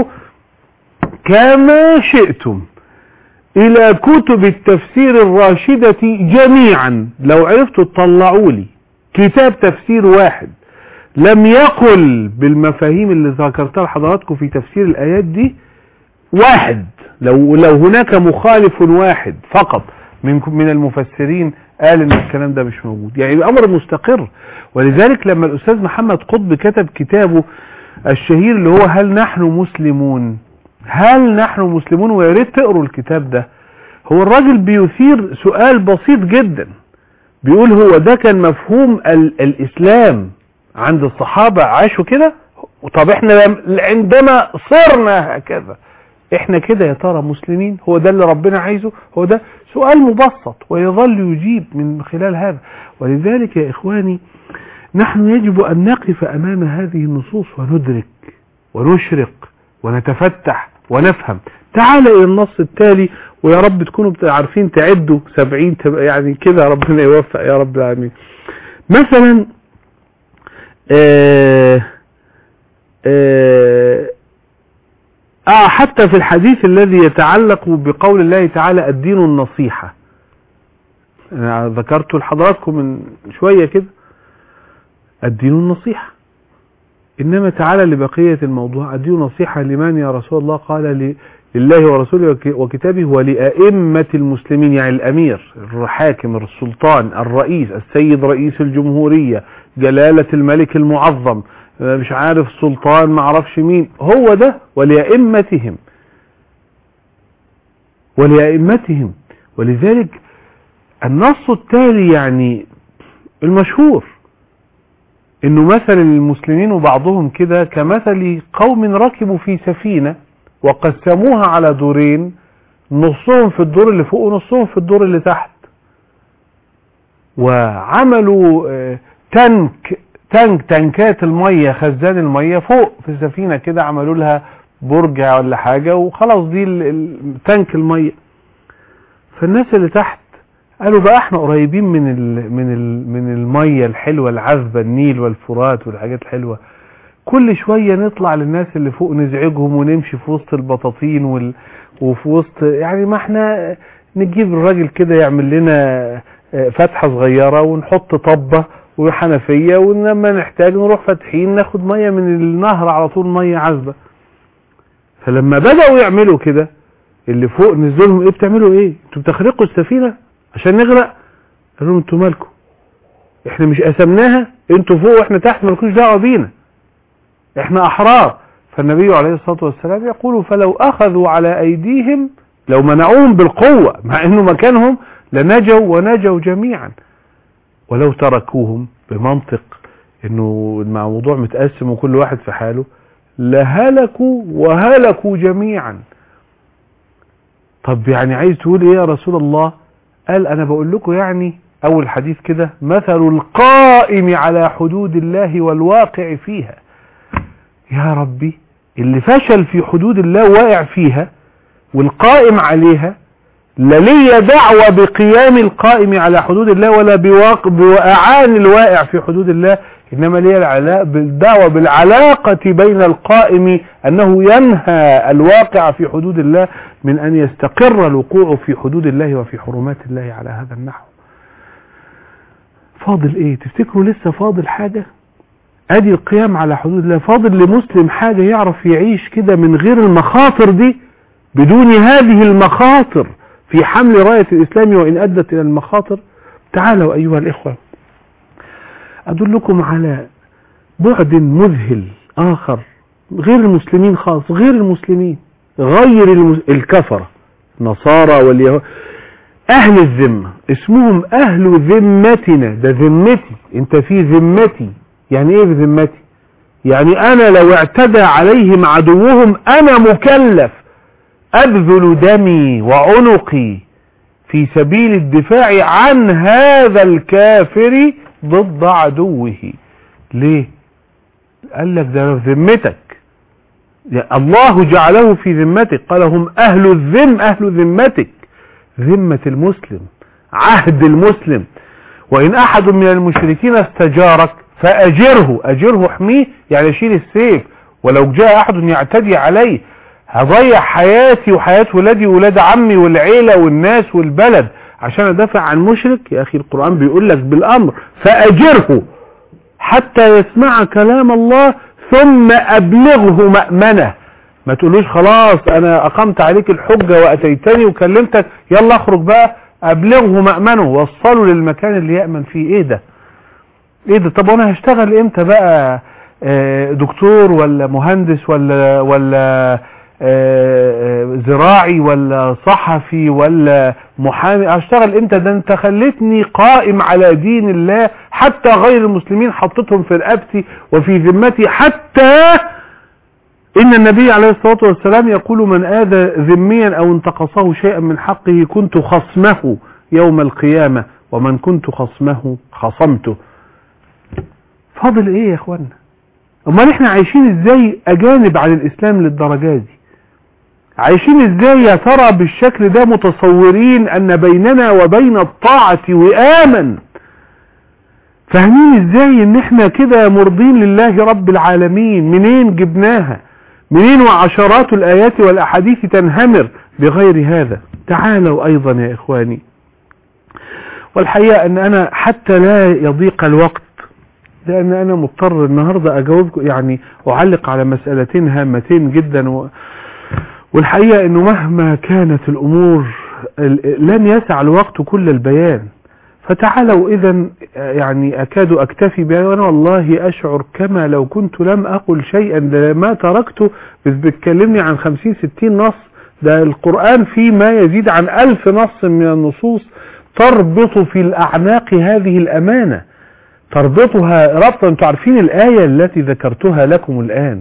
كما شئتم الى كتب التفسير الراشدة جميعا، لو عرفتوا تطلعوا لي كتاب تفسير واحد لم يقل بالمفاهيم اللي ذكرتها لحضراتكم في تفسير الآيات دي، واحد، لو لو هناك مخالف واحد فقط من من المفسرين قال ان الكلام ده مش موجود، يعني الامر مستقر. ولذلك لما الاستاذ محمد قطب كتب كتابه الشهير اللي هو هل نحن مسلمون، هل نحن مسلمون، ويا ريت تقروا الكتاب ده، هو الراجل بيثير سؤال بسيط جدا، بيقول هو ده كان مفهوم ال الاسلام عند الصحابة عاشوا كده؟ طب احنا عندما صرنا هكذا احنا كده يا ترى مسلمين؟ هو ده اللي ربنا عايزه؟ هو ده سؤال مبسط ويظل يجيب من خلال هذا. ولذلك يا اخواني نحن يجب ان نقف امام هذه النصوص وندرك ونشرق ونتفتح ونفهم. تعال الى النص التالي، ويا رب تكونوا عارفين تعدوا سبعين يعني كده، ربنا يوفق يا رب العالمين. مثلا آه آه آه حتى في الحديث الذي يتعلق بقول الله تعالى الدين النصيحة، انا ذكرته لحضراتكم من شوية كده، الدين النصيحة. انما تعالى لبقية الموضوع، الدين نصيحة لمن يا رسول الله؟ قال لله ورسوله وكتابه ولأئمة المسلمين، يعني الامير، الحاكم، السلطان، الرئيس، السيد رئيس الجمهورية، جلالة الملك المعظم، مش عارف سلطان معرفش مين، هو ده ولأئمتهم ولأئمتهم. ولذلك النص التالي يعني المشهور انه مثل المسلمين وبعضهم كده كمثل قوم ركبوا في سفينة وقسموها على دورين، نصهم في الدور اللي فوق ونصهم في الدور اللي تحت، وعملوا تنك تنك تنكات المية، خزان المية فوق في السفينة كده، عملوا لها برج ولا حاجة وخلاص دي تنك المية. فالناس اللي تحت قالوا بقى احنا قريبين من ال من ال من المية الحلوة العذبة، النيل والفرات والحاجات الحلوة، كل شوية نطلع للناس اللي فوق نزعجهم ونمشي في وسط البطاطين وال وفي وسط، يعني ما احنا نجيب الراجل كده يعمل لنا فتحة صغيرة ونحط طبة وحنفية، ولما نحتاج نروح فاتحين ناخد مية من النهر على طول، مية عذبة. فلما بدأوا يعملوا كده اللي فوق نزلوا لهم، ايه بتعملوا ايه؟ انتوا بتخرقوا السفينة عشان نغرق؟ قالوا لهم انتوا مالكم، احنا مش قسمناها، انتوا فوق واحنا تحت، مالكوش دعوة بينا، احنا احرار. فالنبي عليه الصلاة والسلام يقول فلو اخذوا على ايديهم، لو منعوهم بالقوة مع انه مكانهم لنجوا ونجوا جميعا، ولو تركوهم بمنطق انه الموضوع متقسم وكل واحد في حاله لهلكوا وهلكوا جميعا. طب يعني عايز تقول ايه يا رسول الله؟ قال انا بقول لكم يعني اول حديث كده، مثل القائم على حدود الله والواقع فيها. يا ربي، اللي فشل في حدود الله واقع فيها، والقائم عليها لا لي دعوة بقيام القائم على حدود الله ولا بوقعان الواقع في حدود الله، إنما لي الدعوة بالعلاقة بين القائم أنه ينهى الواقع في حدود الله من أن يستقر الوقوع في حدود الله وفي حرمات الله على هذا النحو. فاضل إيه؟ تفتكروا لسه فاضل حاجة؟ أدي القيام على حدود الله، فاضل لمسلم حاجة يعرف يعيش كده من غير المخاطر دي، بدون هذه المخاطر في حمل راية الإسلام وإن أدت إلى المخاطر. تعالوا أيها الإخوة أدلكم على بعد مذهل آخر، غير المسلمين خالص، غير المسلمين، غير المس... الكفرة، نصارى واليهود، أهل الذمة، اسمهم أهل ذمتنا، ده ذمتي، أنت في ذمتي. يعني إيه بذمتي؟ يعني أنا لو اعتدى عليهم عدوهم أنا مكلف أبذل دمي وعنقي في سبيل الدفاع عن هذا الكافر ضد عدوه. ليه؟ قال لك ده في ذمتك، الله جعله في ذمتك، قال هم أهل الذم، أهل ذمتك، ذمة المسلم، عهد المسلم. وإن أحد من المشركين استجارك فأجره، أجره احميه، يعني شيل السيف، ولو جاء أحد يعتدي عليه هضيع حياتي وحياة ولادي وولاد عمي والعيلة والناس والبلد عشان ادافع عن مشرك. يا اخي القرآن بيقول لك بالامر فاجره حتى يسمع كلام الله ثم ابلغه مأمنه. ما تقولوش خلاص انا اقمت عليك الحجة واتيتني وكلمتك يلا اخرج بقى، ابلغه مأمنه، وصله للمكان اللي يأمن فيه. ايه ده ايه ده؟ طب وانا هشتغل امتى بقى دكتور ولا مهندس ولا ولا زراعي ولا صحفي ولا محامي؟ هشتغل امتى؟ ده انت خلتني قائم على دين الله، حتى غير المسلمين حطتهم في رقبتي وفي ذمتي، حتى ان النبي عليه الصلاة والسلام يقول من آذى ذميا او انتقصه شيئا من حقه كنت خصمه يوم القيامة ومن كنت خصمه خصمته. فاضل ايه يا اخوانا؟ امال احنا عايشين ازاي اجانب عن الاسلام للدرجة دي؟ عايشين ازاي يا ترى بالشكل ده متصورين ان بيننا وبين الطاعة وئاما؟ فاهمين ازاي ان احنا كده مرضين لله رب العالمين؟ منين جبناها؟ منين وعشرات الايات والاحاديث تنهمر بغير هذا؟ تعالوا ايضا يا اخواني والحقيقة ان انا حتى لا يضيق الوقت، لان انا مضطر النهاردة اجاوبكم يعني اعلق على مسألتين هامتين جدا و... والحقيقة انه مهما كانت الامور لن يسع الوقت كل البيان، فتعالوا اذا يعني اكاد اكتفي بها، وانا والله اشعر كما لو كنت لم اقل شيئا ما تركته. بتكلمني عن خمسين ستين نص، ده القرآن فيه ما يزيد عن الف نص من النصوص تربط في الاعناق هذه الامانة، تربطها ربطا. انتوا عارفين الآية التي ذكرتها لكم الآن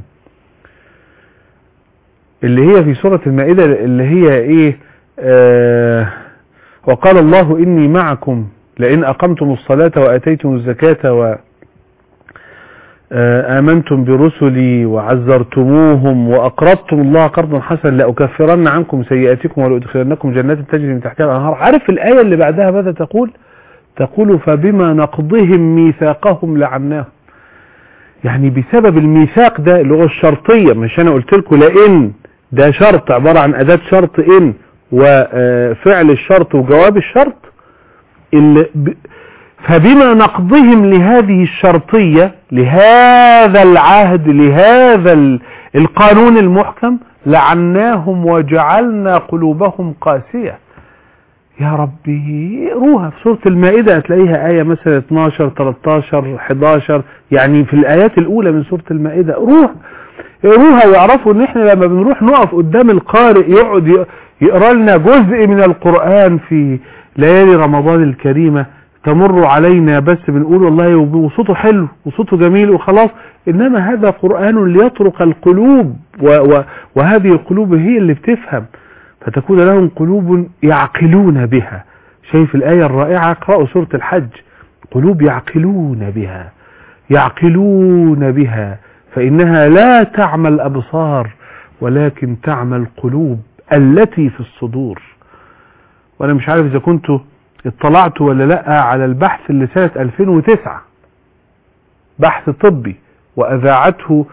اللي هي في سورة المائدة اللي هي ايه؟ آه وقال الله إني معكم لئن أقمتم الصلاة وآتيتم الزكاة وآمنتم برسلي وعزرتموهم وأقرضتم الله قرضا حسنا لأكفرن عنكم سيئاتكم ولأدخلنكم جنات تجري من تحتها الأنهار. عارف الآية اللي بعدها ماذا تقول؟ تقول فبما نقضهم ميثاقهم لعناهم. يعني بسبب الميثاق ده اللي هو الشرطية، مش أنا قلت لكم لئن ده شرط عبارة عن أداة شرط إن وفعل الشرط وجواب الشرط، فبما نقضهم لهذه الشرطية لهذا العهد لهذا القانون المحكم لعناهم وجعلنا قلوبهم قاسية. يا ربي اقروها في سورة المائدة هتلاقيها آية مثلا اتناشر تلتاشر حداشر، يعني في الآيات الأولى من سورة المائدة. اقروها اقروها ويعرفوا ان احنا لما بنروح نقف قدام القارئ يقعد يقرأ لنا جزء من القرآن في ليالي رمضان الكريمة تمر علينا بس بنقول والله وصوته حلو وصوته جميل وخلاص، انما هذا قرآن ليطرق القلوب و و وهذه القلوب هي اللي بتفهم، فتكون لهم قلوب يعقلون بها. شايف الآية الرائعة؟ اقرأوا سورة الحج، قلوب يعقلون بها يعقلون بها فإنها لا تعمى الأبصار ولكن تعمى القلوب التي في الصدور. وأنا مش عارف إذا كنتوا اطلعتوا ولا لا على البحث اللي سنة ألفين وتسعة، بحث طبي وأذاعته.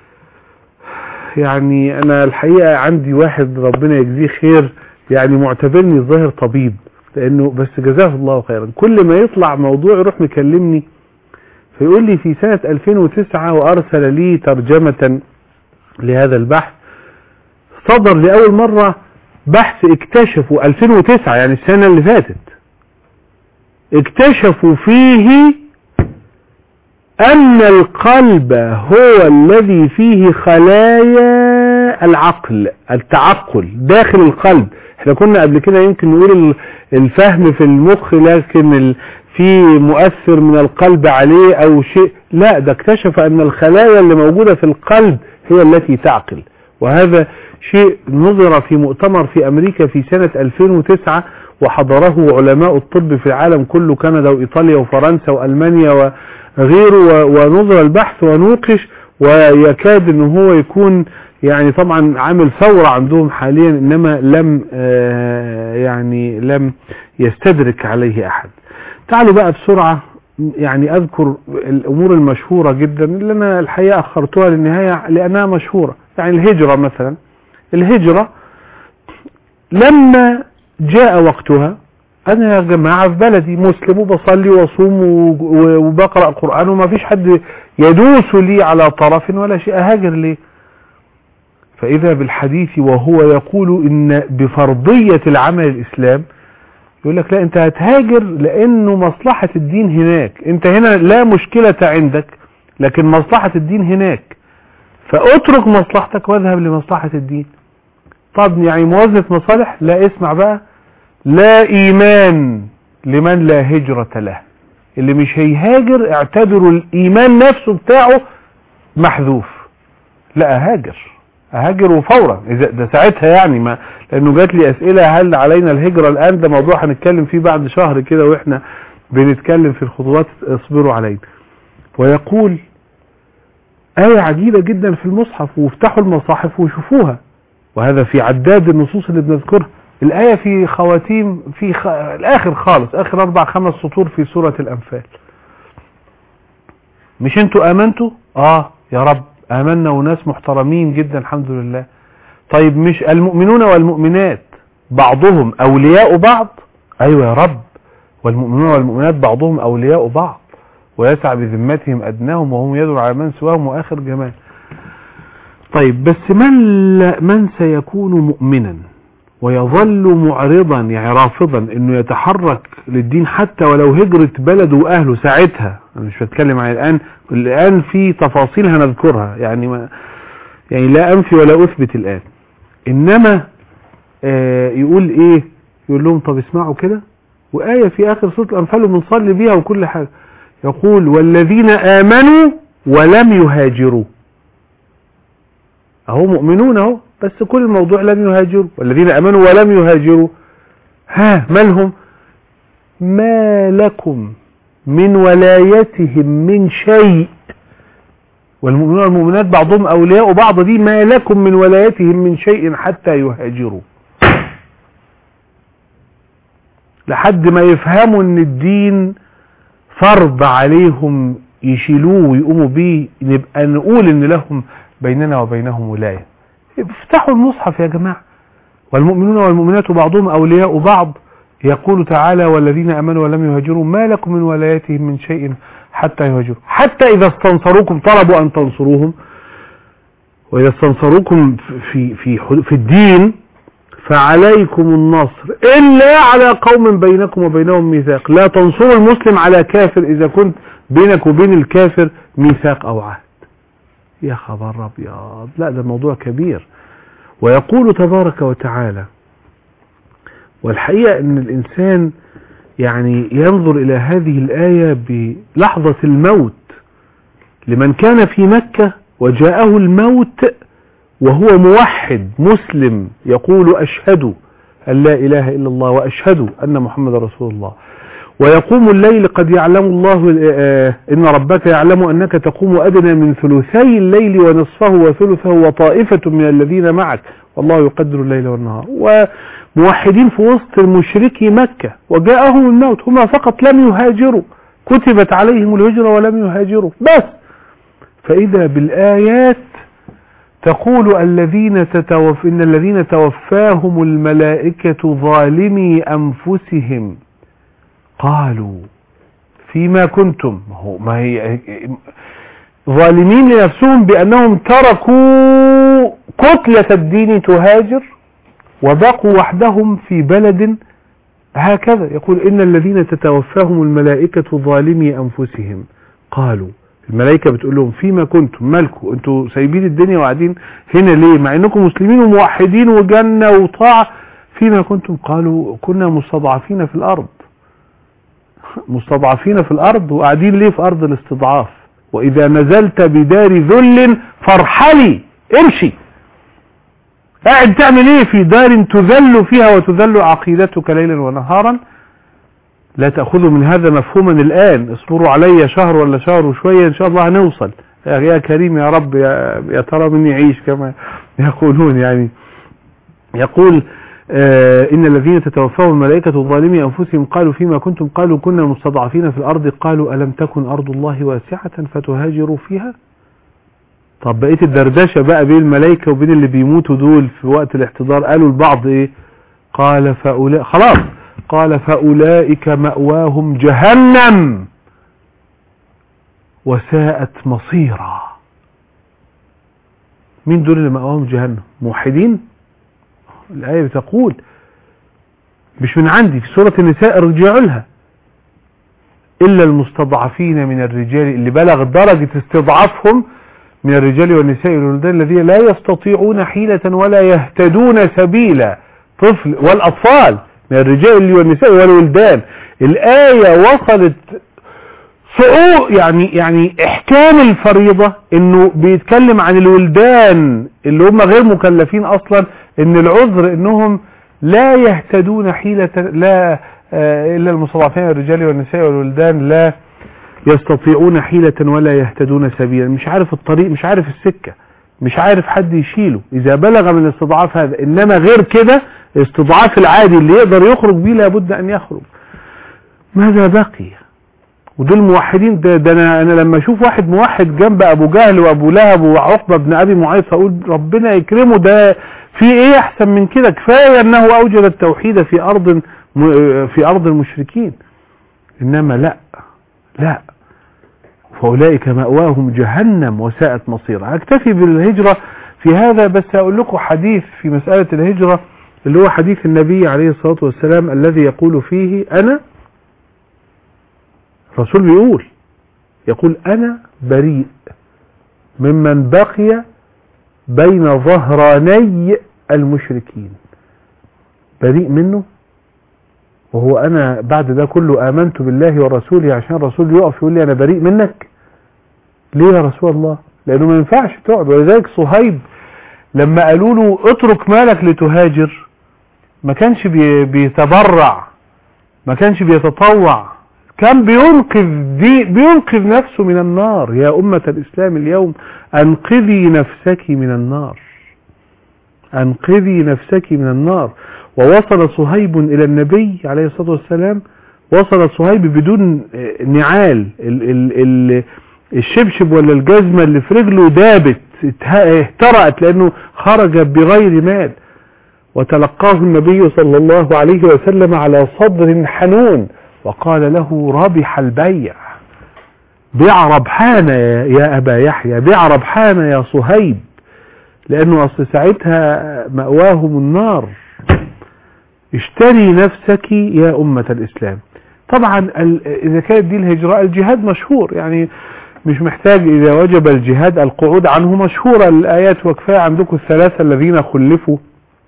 يعني أنا الحقيقة عندي واحد ربنا يجزيه خير يعني معتبرني ظاهر طبيب، لأنه بس جزاه الله خيرا كل ما يطلع موضوع يروح مكلمني فيقول لي في سنة ألفين وتسعة وأرسل لي ترجمة لهذا البحث. صدر لأول مرة بحث اكتشفوا ألفين وتسعة يعني السنة اللي فاتت، اكتشفوا فيه أن القلب هو الذي فيه خلايا العقل التعقل داخل القلب. احنا كنا قبل كده يمكن نقول الفهم في المخ لكن في مؤثر من القلب عليه او شيء، لا ده اكتشف ان الخلايا اللي موجودة في القلب هي التي تعقل. وهذا شيء نظر في مؤتمر في امريكا في سنة ألفين وتسعة وحضره علماء الطب في العالم كله، كندا وايطاليا وفرنسا والمانيا وغيره، ونظر البحث ونوقش ويكاد ان هو يكون يعني طبعا عامل ثورة عندهم حاليا، انما لم يعني لم يستدرك عليه احد. تعالوا بقى بسرعة يعني اذكر الامور المشهورة جدا اللي انا الحقيقة اخرتها للنهاية لانها مشهورة. يعني الهجرة مثلا، الهجرة لما جاء وقتها انا يا جماعة في بلدي مسلم وبصلي وصوم وبقرأ قرآن وما فيش حد يدوس لي على طرف ولا شيء، اهاجر ليه؟ فاذا بالحديث وهو يقول ان بفرضية العمل الاسلام، يقول لك لا انت هتهاجر لانه مصلحة الدين هناك، انت هنا لا مشكلة عندك لكن مصلحة الدين هناك، فاترك مصلحتك واذهب لمصلحة الدين. طب يعني موظف مصالح، لا اسمع بقى، لا ايمان لمن لا هجرة له. اللي مش هيهاجر اعتبروا الايمان نفسه بتاعه محذوف. لا اهاجر اهاجر وفورا اذا ده ساعتها يعني، ما لانه جات لي اسئلة هل علينا الهجرة الان، ده موضوع هنتكلم فيه بعد شهر كده واحنا بنتكلم في الخطوات اصبروا علينا. ويقول آية عجيبة جدا في المصحف، وافتحوا المصاحف وشوفوها، وهذا في عداد النصوص اللي بنذكرها. الآية في خواتيم في خ... الآخر خالص، آخر أربع خمس سطور في سورة الأنفال. مش انتوا آمنتوا؟ آه يا رب آمنا وناس محترمين جدا الحمد لله. طيب مش المؤمنون والمؤمنات بعضهم أولياء بعض؟ أيوة يا رب. والمؤمنون والمؤمنات بعضهم أولياء بعض ويسعى بذمتهم أدناهم وهم يدعو على من سواهم وآخر جمال. طيب بس من, من سيكون مؤمنا ويظل معرضا يعني رافضا انه يتحرك للدين حتى ولو هجرة بلده واهله ساعتها؟ انا مش بتكلم عن الان، الان في تفاصيل هنذكرها يعني ما يعني لا انفي ولا اثبت الان، انما آه يقول ايه؟ يقول لهم طب اسمعوا كده، وآية في اخر سورة الانفال وبنصلي بيها وكل حاجة، يقول والذين امنوا ولم يهاجروا. اهو مؤمنون اهو، بس كل الموضوع لم يهاجروا، والذين امنوا ولم يهاجروا ها مالهم؟ ما لكم من ولايتهم من شيء، والمؤمنون والمؤمنات بعضهم اولياء بعض، دي ما لكم من ولايتهم من شيء حتى يهاجروا، لحد ما يفهموا ان الدين فرض عليهم يشيلوه ويقوموا بيه، نبقى نقول ان لهم بيننا وبينهم ولاية. افتحوا المصحف يا جماعة. والمؤمنون والمؤمنات بعضهم أولياء بعض، يقول تعالى والذين أمنوا ولم يهاجروا ما لكم من ولايتهم من شيء حتى يهاجروا، حتى إذا استنصروكم طلبوا أن تنصروهم، وإذا استنصروكم في في في الدين فعليكم النصر إلا على قوم بينكم وبينهم ميثاق. لا تنصروا المسلم على كافر إذا كنت بينك وبين الكافر ميثاق أو عهد. يا خبر أبيض، لا ده موضوع كبير. ويقول تبارك وتعالى، والحقيقة ان الانسان يعني ينظر الى هذه الآية بلحظة الموت لمن كان في مكة وجاءه الموت وهو موحد مسلم يقول أشهد أن لا إله إلا الله وأشهد أن محمد رسول الله، ويقوم الليل قد يعلم الله إن ربك يعلم أنك تقوم أدنى من ثلثي الليل ونصفه وثلثه وطائفة من الذين معك والله يقدر الليل والنهار، وموحدين في وسط المشركي مكة وجاءهم الموت، هما فقط لم يهاجروا، كتبت عليهم الهجرة ولم يهاجروا بس. فإذا بالآيات تقول الذين تتوف إن الذين توفاهم الملائكة ظالمي أنفسهم قالوا فيما كنتم، ما هي ظالمين لنفسهم بأنهم تركوا كتلة الدين تهاجر وبقوا وحدهم في بلد هكذا. يقول إن الذين تتوفاهم الملائكة ظالمي أنفسهم قالوا، الملائكة بتقول لهم فيما كنتم، مالكم انتوا سايبين الدنيا وقاعدين هنا ليه مع انكم مسلمين وموحدين وجنة وطاعة؟ فيما كنتم قالوا كنا مستضعفين في الأرض. مستضعفين في الأرض وقاعدين ليه في أرض الاستضعاف؟ وإذا نزلت بدار ذل فارحلي، امشي، قاعد تعمل ايه في دار تذل فيها وتذل عقيدتك ليلا ونهارا؟ لا تأخذوا من هذا مفهوما الآن، اصبروا علي شهر ولا شهر وشوية إن شاء الله هنوصل. يا كريم يا رب، يا, يا ترى مني عيش كما يقولون. يعني يقول آه إن الذين تتوفاهم الملائكة ظالمي أنفسهم قالوا فيما كنتم قالوا كنا مستضعفين في الأرض قالوا ألم تكن أرض الله واسعة فتهاجروا فيها. طب بقيت الدردشة بقى بين الملائكة وبين اللي بيموتوا دول في وقت الاحتضار، قالوا البعض ايه؟ قال فأولئك، خلاص قال فأولئك مأواهم جهنم وساءت مصيرا. مين دول اللي مأواهم جهنم؟ موحدين؟ الآية بتقول مش من عندي، في سورة النساء ارجعوا لها، إلا المستضعفين من الرجال، اللي بلغ درجة استضعافهم من الرجال والنساء والولدان الذين لا يستطيعون حيلة ولا يهتدون سبيلا، طفل والأطفال من الرجال والنساء والولدان. الآية وصلت صعوق يعني يعني احكام الفريضة انه بيتكلم عن الولدان اللي هم غير مكلفين اصلا، ان العذر انهم لا يهتدون حيلة، لا آه الا المستضعفين من الرجال والنساء والولدان لا يستطيعون حيلة ولا يهتدون سبيلا، مش عارف الطريق، مش عارف السكة، مش عارف حد يشيله إذا بلغ من الاستضعاف هذا. إنما غير كده استضعاف العادي اللي يقدر يخرج بيه لابد أن يخرج. ماذا بقي؟ ودول موحدين. ده, ده أنا, أنا لما أشوف واحد موحد جنب أبو جهل وأبو لهب وعقبة بن أبي معيط فأقول ربنا يكرمه، ده في إيه أحسن من كده؟ كفاية أنه أوجد التوحيد في أرض في أرض المشركين. إنما لا لا فأولئك مأواهم جهنم وساءت مصيرا. أكتفي بالهجرة في هذا، بس أقول لكم حديث في مسألة الهجرة اللي هو حديث النبي عليه الصلاة والسلام الذي يقول فيه أنا، الرسول بيقول يقول أنا بريء ممن بقي بين ظهراني المشركين، بريء منه. وهو أنا بعد ده كله آمنت بالله ورسوله عشان الرسول يقف يقول لي أنا بريء منك؟ ليه يا رسول الله؟ لأنه ما ينفعش تقعد. ولذلك صهيب لما قالوا له اترك مالك لتهاجر ما كانش بي بيتبرع، ما كانش بيتطوع، كان بينقذ دي بينقذ نفسه من النار. يا أمة الإسلام اليوم أنقذي نفسك من النار، أنقذي نفسك من النار. ووصل صهيب إلى النبي عليه الصلاة والسلام، وصل صهيب بدون نعال، ال ال ال الشبشب ولا الجزمة اللي في رجله دابت اهترأت لأنه خرج بغير مال. وتلقاه النبي صلى الله عليه وسلم على صدر حنون وقال له ربح البيع، بيع ربحان يا أبا يحيى، بيع ربحان يا صهيب، لأنه أصل ساعتها مأواهم النار. اشتري نفسك يا أمة الإسلام. طبعا إذا كانت دي الهجرة، الجهاد مشهور، يعني مش محتاج إذا وجب الجهاد القعود عنه، مشهورة الآيات. وكفاية عندكم الثلاثة الذين خلفوا،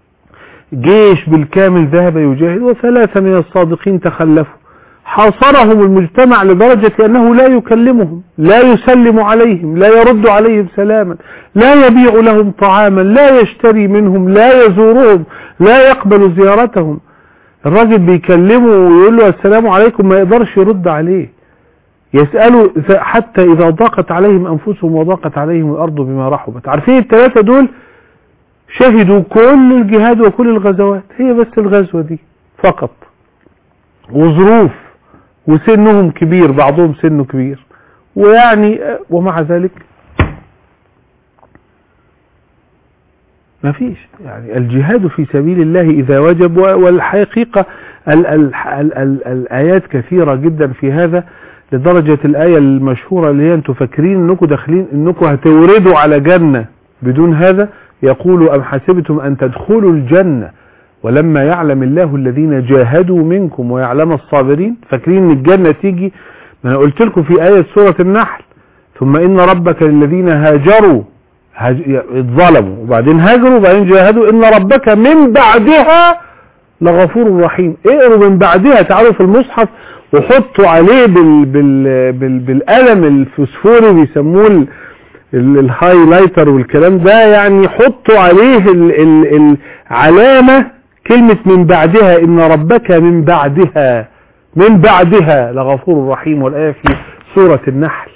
جيش بالكامل ذهب يجاهد وثلاثة من الصادقين تخلفوا، حاصرهم المجتمع لدرجة أنه لا يكلمهم، لا يسلم عليهم، لا يرد عليهم سلاما، لا يبيع لهم طعاما، لا يشتري منهم، لا يزورهم، لا يقبل زيارتهم. الراجل بيكلمه ويقول له السلام عليكم ما يقدرش يرد عليه، يسأله حتى إذا ضاقت عليهم أنفسهم وضاقت عليهم الأرض بما رحبت. عارفين الثلاثة دول شهدوا كل الجهاد وكل الغزوات، هي بس الغزوة دي فقط، وظروف، وسنهم كبير، بعضهم سنه كبير، ويعني ومع ذلك ما فيش. يعني الجهاد في سبيل الله إذا وجب، والحقيقة ال ال ال ال الآيات كثيرة جدا في هذا، لدرجة الآية المشهورة اللي هي انتوا فاكرين انكم داخلين انكم هتوردوا على جنة بدون هذا، يقول أم حسبتم أن تدخلوا الجنة ولما يعلم الله الذين جاهدوا منكم ويعلم الصابرين. فاكرين ان الجنة تيجي؟ ما انا قلت لكم في آية سورة النحل ثم إن ربك للذين هاجروا اتظلموا وبعدين هاجروا وبعدين جاهدوا إن ربك من بعدها لغفور رحيم. اقروا من بعدها، تعالوا في المصحف وحطوا عليه بال بال بال بالقلم الفوسفوري بيسموه الهايلايتر والكلام ده، يعني حطوا عليه ال ال العلامة كلمة من بعدها، إن ربك من بعدها من بعدها لغفور رحيم، والآية في سورة النحل.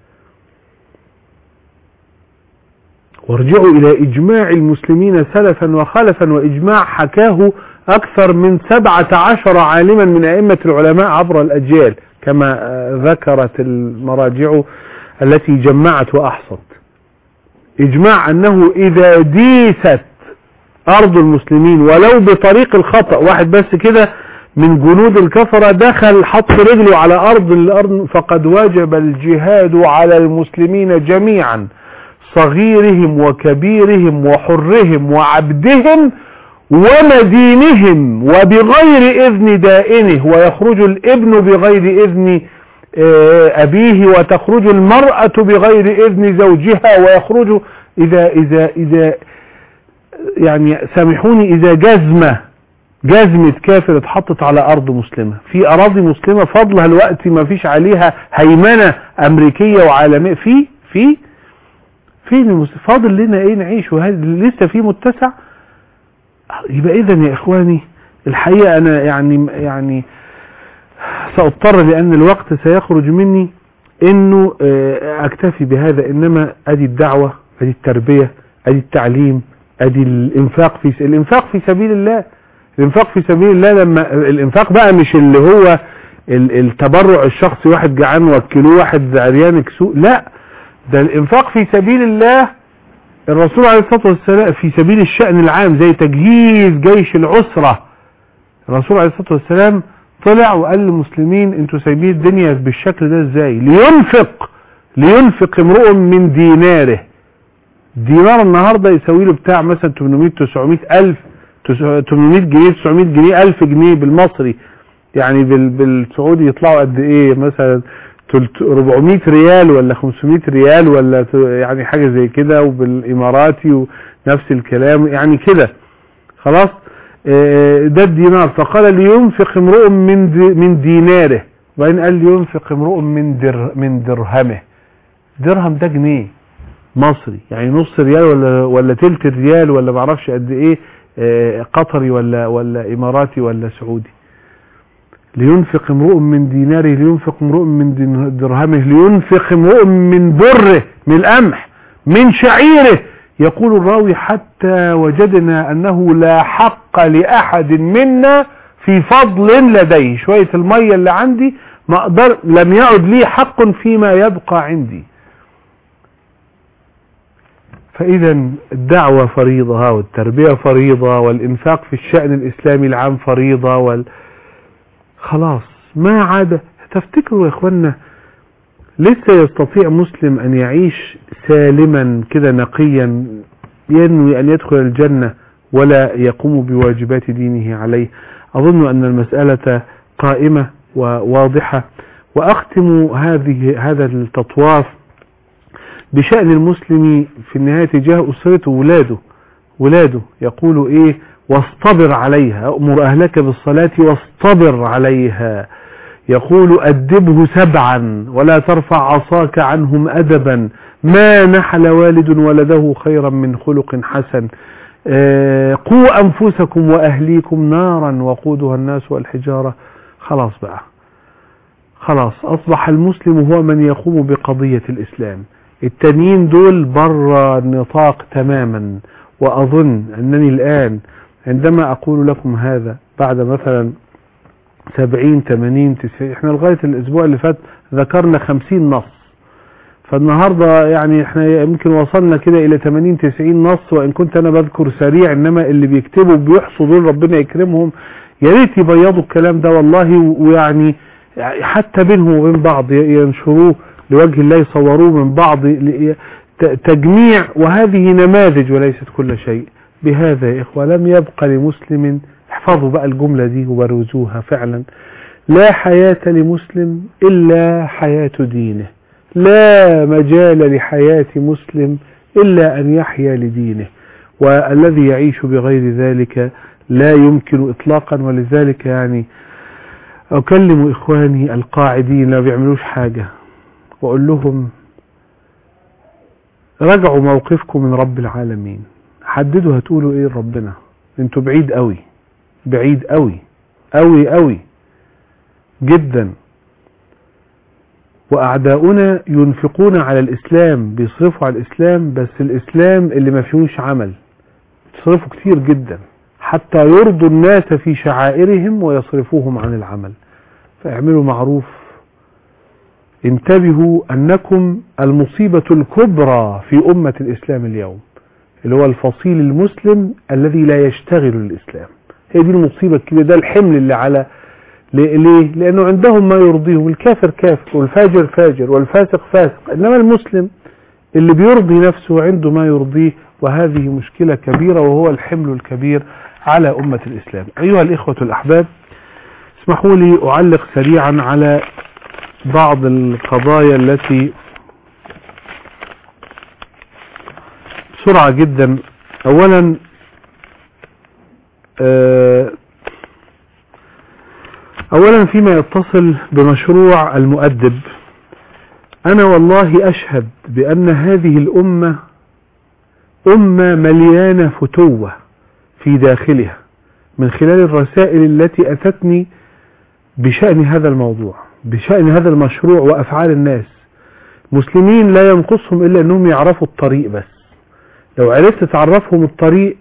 وارجعوا إلى إجماع المسلمين سلفا وخلفا، وإجماع حكاه أكثر من سبعة عشر عالما من أئمة العلماء عبر الأجيال كما ذكرت المراجع التي جمعت وأحصت. إجماع أنه إذا ديست أرض المسلمين ولو بطريق الخطأ، واحد بس كده من جنود الكفرة دخل حط رجله على أرض الأرض، فقد وجب الجهاد على المسلمين جميعا، صغيرهم وكبيرهم وحرهم وعبدهم ومدينهم، وبغير إذن دائنه، ويخرج الابن بغير إذن أبيه، وتخرج المرأة بغير إذن زوجها، ويخرج إذا إذا إذا يعني سامحوني إذا جزمة جزمة كافر اتحطت على أرض مسلمة في أراضي مسلمة فضلها الوقت ما فيش عليها هيمنة أمريكية وعالمية، في في في فاضل لنا إيه نعيش، وهذا لسه في متسع. يبقى إذن يا إخواني الحقيقة أنا يعني يعني سأضطر لأن الوقت سيخرج مني إنه أكتفي بهذا، إنما أدي الدعوة، أدي التربية، أدي التعليم، أدي الإنفاق في الإنفاق في سبيل الله. الإنفاق في سبيل الله لما الإنفاق بقى مش اللي هو التبرع الشخصي، واحد جعان وكلوه، واحد عريان كسوه، لا، ده الإنفاق في سبيل الله. الرسول عليه الصلاة والسلام في سبيل الشأن العام زي تجهيز جيش العسرة، الرسول عليه الصلاة والسلام طلع وقال للمسلمين انتوا سايبين الدنيا بالشكل ده ازاي؟ لينفق لينفق امرؤ من ديناره. دينار النهارده يساوي له بتاع مثلا ثمانمائة تسعمائة الف، ثمانمائة جنيه تسعمائة جنيه ألف جنيه بالمصري، يعني بالسعودي يطلعوا قد ايه؟ مثلا أربعمائة ريال ولا خمسمائة ريال ولا يعني حاجه زي كده، وبالاماراتي ونفس الكلام يعني كده. خلاص ده الدينار. فقال لينفق امرؤ من دي من ديناره، وبعدين قال لينفق امرؤ من در من درهمه. درهم ده جنيه مصري، يعني نص ريال ولا ولا تلت ريال ولا ما اعرفش قد ايه قطري ولا ولا اماراتي ولا سعودي. لينفق امرؤ من ديناره، لينفق امرؤ من درهمه، لينفق امرؤ من بره، من القمح، من شعيره. يقول الراوي حتى وجدنا أنه لا حق لأحد منا في فضل لديه. شوية المية اللي عندي ما أقدر، لم يعد لي حق فيما يبقى عندي. فإذا الدعوة فريضة والتربية فريضة والإنفاق في الشأن الإسلامي العام فريضة وال... خلاص ما عاد. تفتكروا يا إخوانا لسه يستطيع مسلم أن يعيش سالما كده نقيا ينوي أن يدخل الجنة ولا يقوم بواجبات دينه عليه؟ أظن أن المسألة قائمة وواضحة. وأختم هذه هذا التطواف بشأن المسلم في النهاية تجاه أسرته وولاده. ولاده يقول إيه؟ واصطبر عليها، أمر أهلك بالصلاة واصطبر عليها. يقول أدبه سبعا ولا ترفع عصاك عنهم أدبا، ما نحل والد ولده خيرا من خلق حسن. قوا أنفسكم وأهليكم نارا وقودها الناس والحجارة. خلاص بقى، خلاص أصبح المسلم هو من يقوم بقضية الإسلام. التانيين دول بره النطاق تماما. وأظن أنني الآن عندما أقول لكم هذا بعد مثلا سبعين ثمانين تسعين، احنا لغاية الاسبوع اللي فات ذكرنا خمسين نص، فالنهاردة يعني احنا يمكن وصلنا كده الى ثمانين تسعين نص، وان كنت انا بذكر سريع، انما اللي بيكتبوا بيحصوا دول ربنا يكرمهم، يا ريت يبيضوا الكلام ده والله، ويعني حتى بينهم وبين بعض ينشروه لوجه الله، يصوروه من بعض تجميع. وهذه نماذج وليست كل شيء. بهذا يا إخوة لم يبقى لمسلم، احفظوا بقى الجملة دي وبروزوها فعلا، لا حياة لمسلم إلا حياة دينه. لا مجال لحياة مسلم إلا أن يحيا لدينه، والذي يعيش بغير ذلك لا يمكن إطلاقا. ولذلك يعني أكلم إخواني القاعدين لا بيعملوش حاجة وأقول لهم رجعوا موقفكم من رب العالمين، حددوا هتقولوا ايه لربنا. انتوا بعيد قوي، بعيد قوي قوي قوي جدا. واعداؤنا ينفقون على الاسلام، بيصرفوا على الاسلام، بس الاسلام اللي ما فيهوش عمل يصرفوا كتير جدا حتى يرضوا الناس في شعائرهم ويصرفوهم عن العمل. فاعملوا معروف، انتبهوا أنكم المصيبة الكبرى في أمة الإسلام اليوم، اللي هو الفصيل المسلم الذي لا يشتغل الإسلام. هي دي المصيبة كده، ده الحمل اللي على ليه؟ لأنه عندهم ما يرضيهم. الكافر كافر والفاجر فاجر والفاسق فاسق، إنما المسلم اللي بيرضي نفسه عنده ما يرضيه، وهذه مشكلة كبيرة وهو الحمل الكبير على أمة الإسلام. أيها الإخوة الأحباب، اسمحوا لي أعلق سريعا على بعض القضايا التي بسرعة جدا. اولا اولا فيما يتصل بمشروع المؤدب، انا والله اشهد بان هذه الامة امة مليانة فتوة في داخلها من خلال الرسائل التي اتتني بشأن هذا الموضوع، بشأن هذا المشروع وأفعال الناس. مسلمين لا ينقصهم إلا أنهم يعرفوا الطريق، بس لو عرفت تعرفهم الطريق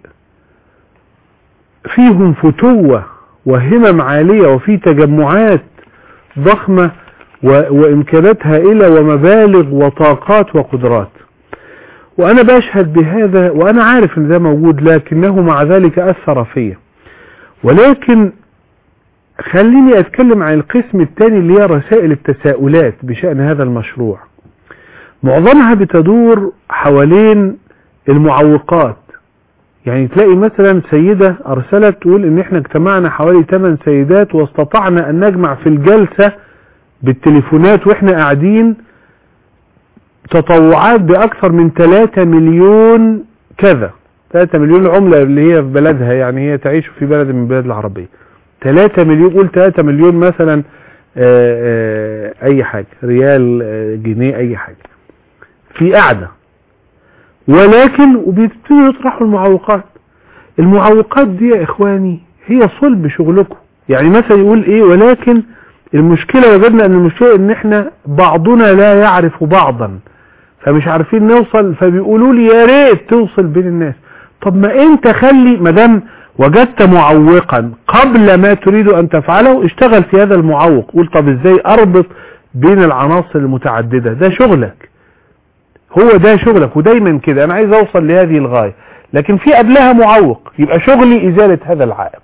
فيهم فتوة وهمم عالية، وفي تجمعات ضخمة وإمكانات هائلة ومبالغ وطاقات وقدرات. وأنا بشهد بهذا وأنا عارف أن ده موجود، لكنه مع ذلك أثر فيه. ولكن خليني اتكلم عن القسم الثاني اللي هي رسائل التساؤلات بشأن هذا المشروع. معظمها بتدور حوالين المعوقات. يعني تلاقي مثلا سيدة ارسلت تقول ان احنا اجتمعنا حوالي ثمان سيدات واستطعنا ان نجمع في الجلسة بالتليفونات واحنا قاعدين تطوعات باكثر من ثلاثة مليون كذا، ثلاثة مليون العملة اللي هي في بلدها، يعني هي تعيش في بلد من البلاد العربية. ثلاثة مليون، قول ثلاثة مليون مثلا آآ آآ اي حاجة، ريال جنيه اي حاجة، في قعدة. ولكن وبيبتدوا يطرحوا المعوقات. المعوقات دي يا اخواني هي صلب شغلكم. يعني مثلا يقول ايه، ولكن المشكلة وجدنا ان المشكلة ان احنا بعضنا لا يعرف بعضا فمش عارفين نوصل، فبيقولوا لي يا ريت توصل بين الناس. طب ما انت خلي، مادام وجدت معوقا قبل ما تريد ان تفعله اشتغل في هذا المعوق. قول طب ازاي اربط بين العناصر المتعددة. ده شغلك، هو ده شغلك، ودايما كده انا عايز اوصل لهذه الغاية، لكن في قبلها معوق، يبقى شغلي ازالة هذا العائق.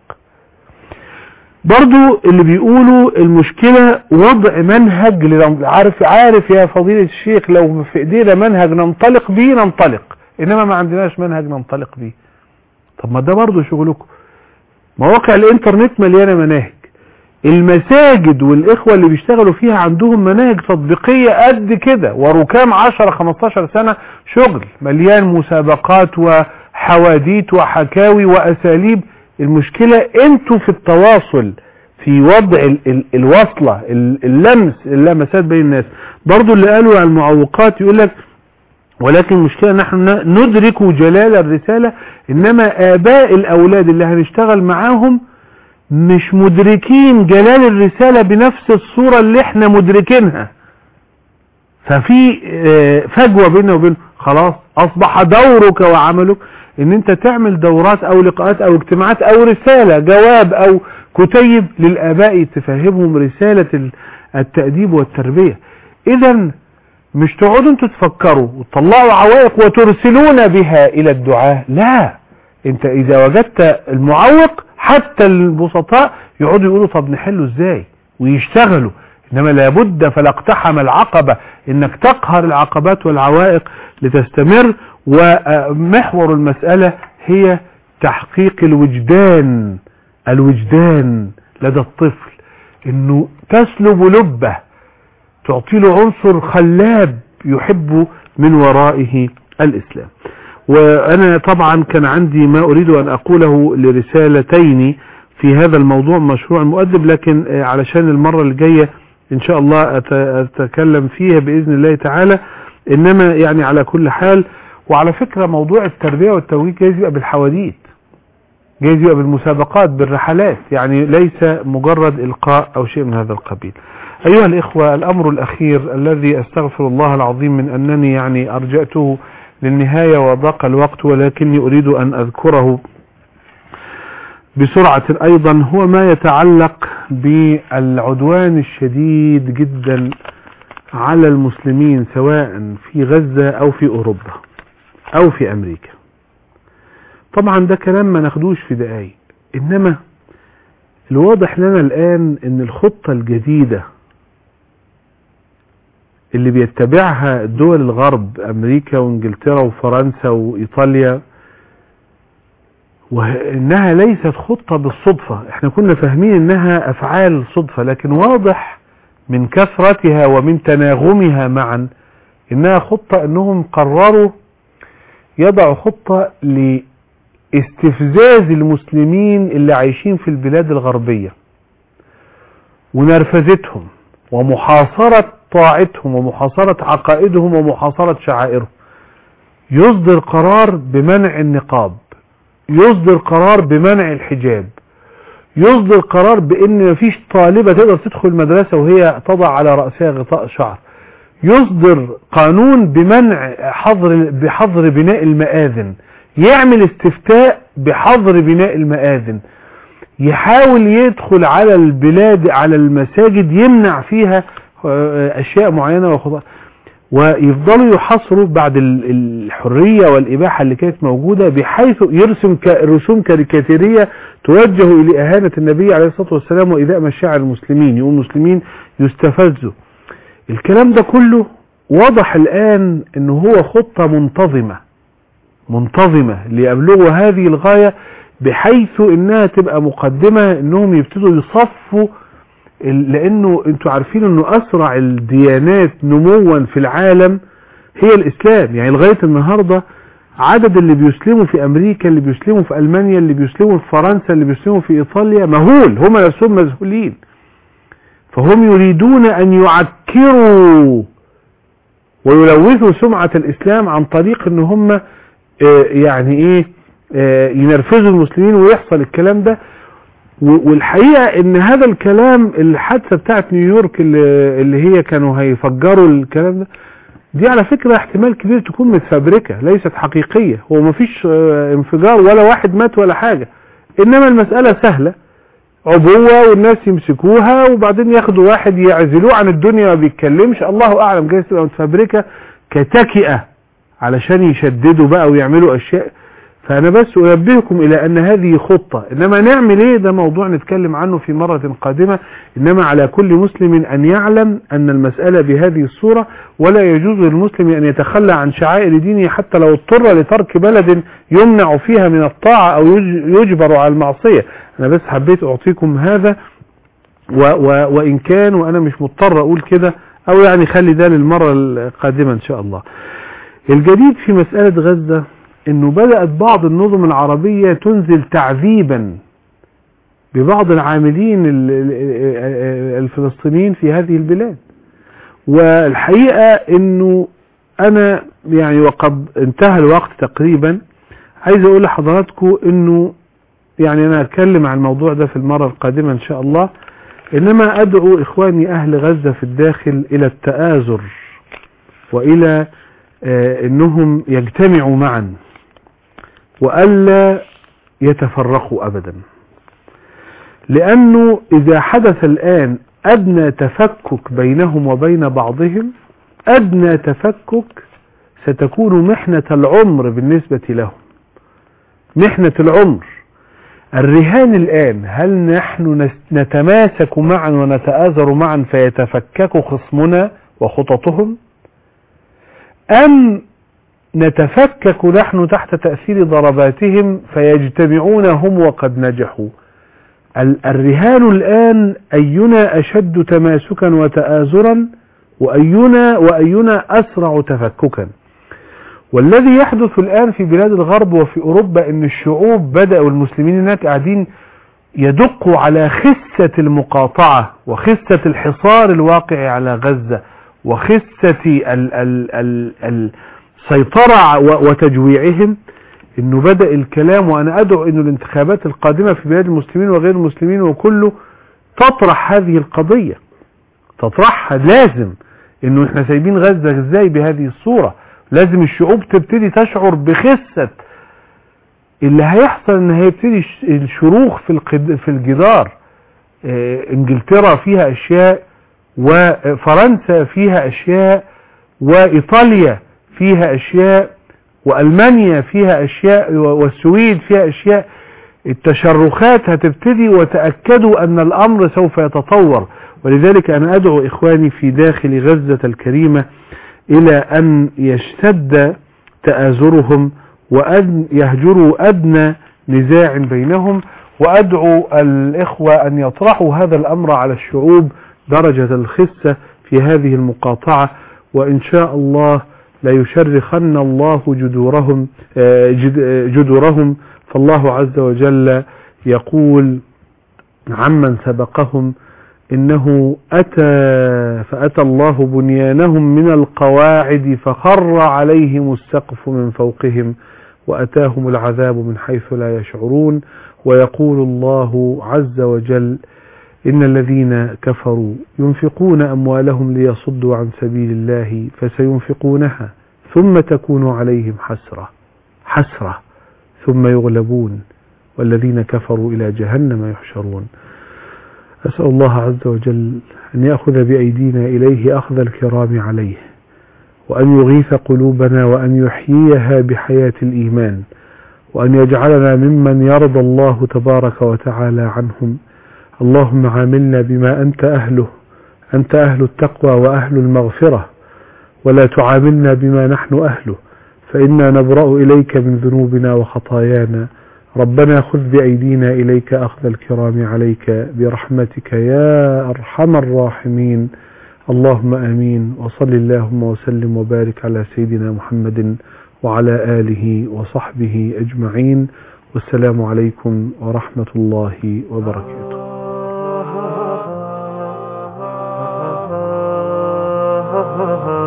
برضو اللي بيقولوا المشكلة وضع منهج لنم... عارف عارف يا فضيلة الشيخ، لو في ايدينا منهج ننطلق بيه ننطلق، انما ما عندناش منهج ننطلق بيه. طب ما ده برضو شغلكم. مواقع الانترنت مليانة مناهج. المساجد والاخوة اللي بيشتغلوا فيها عندهم مناهج تطبيقية قد كده، وركام عشرة خمستاشر سنة شغل مليان مسابقات وحواديت وحكاوي واساليب. المشكلة انتوا في التواصل، في وضع ال ال الوصلة، ال اللمس اللمسات بين الناس. برضو اللي قالوا عن المعوقات يقول لك ولكن المشكلة نحن ندرك جلال الرسالة، انما اباء الاولاد اللي هنشتغل معاهم مش مدركين جلال الرسالة بنفس الصورة اللي احنا مدركينها. ففي فجوة بيننا وبين. خلاص اصبح دورك وعملك ان انت تعمل دورات او لقاءات او اجتماعات او رسالة جواب او كتيب للاباء تفهمهم رسالة التأديب والتربية. اذا مش تقعدوا انتوا تفكروا وتطلعوا عوائق وترسلون بها الى الدعاء. لا، انت اذا وجدت المعوق حتى البسطاء يقعدوا يقولوا طب نحله ازاي ويشتغلوا. انما لابد فلا اقتحم العقبة، انك تقهر العقبات والعوائق لتستمر. ومحور المسألة هي تحقيق الوجدان، الوجدان لدى الطفل، انه تسلب لبه، تعطي له عنصر خلاب يحب من ورائه الاسلام. وانا طبعا كان عندي ما اريد ان اقوله لرسالتين في هذا الموضوع مشروع المؤدب، لكن علشان المرة الجاية ان شاء الله اتكلم فيها باذن الله تعالى. انما يعني على كل حال، وعلى فكرة موضوع التربية والتوجيه جايز يبقى بالحواديت، جايز يبقى بالمسابقات، بالرحلات، يعني ليس مجرد القاء او شيء من هذا القبيل. ايها الاخوة، الامر الاخير الذي استغفر الله العظيم من انني يعني ارجأته للنهاية وضاق الوقت، ولكني اريد ان اذكره بسرعة ايضا، هو ما يتعلق بالعدوان الشديد جدا على المسلمين سواء في غزة او في اوروبا او في امريكا. طبعا ده كلام ما ناخدوش في دقايق، انما الواضح لنا الان ان الخطة الجديدة اللي بيتبعها دول الغرب، امريكا وانجلترا وفرنسا وايطاليا، وانها ليست خطة بالصدفة. احنا كنا فاهمين انها افعال صدفة، لكن واضح من كثرتها ومن تناغمها معا انها خطة، انهم قرروا يضعوا خطة لاستفزاز المسلمين اللي عايشين في البلاد الغربية ونرفزتهم ومحاصرة طاعتهم ومحاصرة عقائدهم ومحاصرة شعائرهم. يصدر قرار بمنع النقاب، يصدر قرار بمنع الحجاب، يصدر قرار بان مفيش طالبة تقدر تدخل مدرسة وهي تضع على رأسها غطاء شعر، يصدر قانون بمنع حظر بحظر بناء المآذن، يعمل استفتاء بحظر بناء المآذن، يحاول يدخل على البلاد على المساجد يمنع فيها اشياء معينة وخطأ. ويفضلوا يحصروا بعد الحرية والإباحة اللي كانت موجودة، بحيث يرسم رسوم كاريكاتيرية توجه إلى إهانة النبي عليه الصلاة والسلام وإيذاء مشاعر المسلمين، يقول المسلمين يستفزوا. الكلام ده كله واضح الآن أنه هو خطة منتظمة منتظمة ليبلغوا هذه الغاية، بحيث أنها تبقى مقدمة أنهم يبتدوا يصفوا، لأنه أنتوا عارفين أنه أسرع الديانات نموا في العالم هي الإسلام. يعني لغاية النهاردة عدد اللي بيسلموا في أمريكا، اللي بيسلموا في ألمانيا، اللي بيسلموا في فرنسا، اللي بيسلموا في إيطاليا مهول، هم نفسهم مذهولين. فهم يريدون أن يعكروا ويلوثوا سمعة الإسلام عن طريق أن هم يعني إيه ينرفزوا المسلمين ويحصل الكلام ده. والحقيقة ان هذا الكلام، الحادثة بتاعت نيويورك اللي, اللي هي كانوا هيفجروا الكلام ده، دي على فكرة احتمال كبير تكون متفبركة ليست حقيقية. هو مفيش انفجار ولا واحد مات ولا حاجة، انما المسألة سهلة، عبوة والناس يمسكوها وبعدين ياخدوا واحد يعزلوه عن الدنيا ما بيتكلمش، الله اعلم، جايز تبقى متفبركة كتكئة علشان يشددوا بقى ويعملوا اشياء. فأنا بس أنبهكم إلى أن هذه خطة، إنما نعمل إيه ده موضوع نتكلم عنه في مرة قادمة. إنما على كل مسلم أن يعلم أن المسألة بهذه الصورة، ولا يجوز للمسلم أن يتخلى عن شعائر دينه حتى لو اضطر لترك بلد يمنع فيها من الطاعة أو يجبر على المعصية. أنا بس حبيت أعطيكم هذا، و و وإن كان وأنا مش مضطر أقول كده، أو يعني خلي ده للمرة القادمة إن شاء الله. الجديد في مسألة غزة انه بدأت بعض النظم العربية تنزل تعذيبا ببعض العاملين الفلسطينيين في هذه البلاد. والحقيقة انه انا يعني وقد انتهى الوقت تقريبا، عايز اقول لحضراتكم انه يعني انا اتكلم عن الموضوع ده في المرة القادمة ان شاء الله، انما ادعو اخواني اهل غزة في الداخل الى التآزر والى آه انهم يجتمعوا معا وألا يتفرقوا أبدا، لأنه إذا حدث الآن أدنى تفكك بينهم وبين بعضهم، أدنى تفكك ستكون محنة العمر بالنسبة لهم، محنة العمر. الرهان الآن هل نحن نتماسك معا ونتآزر معا فيتفكك خصمنا وخططهم، أم نتفكك نحن تحت تأثير ضرباتهم فيجتمعون هم وقد نجحوا؟ الرهان الآن أينا أشد تماسكا وتآزرا، وأينا, وأينا أسرع تفككا. والذي يحدث الآن في بلاد الغرب وفي أوروبا أن الشعوب بدأوا، المسلمين هناك قاعدين يدقوا على خسة المقاطعة وخسة الحصار الواقع على غزة وخسة ال ال ال ال سيطرة وتجويعهم، انه بدأ الكلام. وانا ادعو انه الانتخابات القادمة في بلاد المسلمين وغير المسلمين وكله تطرح هذه القضية، تطرحها. لازم انه احنا سايبين غزة ازاي بهذه الصورة، لازم الشعوب تبتدي تشعر بخسة اللي هيحصل، ان هيبتدي الشروخ في في الجدار. اه انجلترا فيها اشياء، وفرنسا فيها اشياء، وايطاليا فيها اشياء، والمانيا فيها اشياء، والسويد فيها اشياء. التشرخات هتبتدي، وتأكدوا ان الامر سوف يتطور. ولذلك انا ادعو اخواني في داخل غزة الكريمة الى ان يشتد تآزرهم وان يهجروا ادنى نزاع بينهم، وادعو الاخوة ان يطرحوا هذا الامر على الشعوب درجة الخسة في هذه المقاطعة، وان شاء الله لا يشرخن الله جذورهم جذورهم. فالله عز وجل يقول عمن سبقهم إنه أتى فأتى الله بنيانهم من القواعد فخر عليهم السقف من فوقهم وأتاهم العذاب من حيث لا يشعرون. ويقول الله عز وجل إن الذين كفروا ينفقون أموالهم ليصدوا عن سبيل الله فسينفقونها ثم تكون عليهم حسرة حسرة ثم يغلبون والذين كفروا إلى جهنم يحشرون. أسأل الله عز وجل أن يأخذ بأيدينا إليه أخذ الكرام عليه، وأن يغيث قلوبنا وأن يحييها بحياة الإيمان، وأن يجعلنا ممن يرضى الله تبارك وتعالى عنهم. اللهم عاملنا بما أنت أهله، أنت أهل التقوى وأهل المغفرة، ولا تعاملنا بما نحن أهله، فإنا نبرأ إليك من ذنوبنا وخطايانا. ربنا خذ بأيدينا إليك أخذ الكرام عليك برحمتك يا أرحم الراحمين. اللهم آمين. وصل اللهم وسلم وبارك على سيدنا محمد وعلى آله وصحبه أجمعين. والسلام عليكم ورحمة الله وبركاته.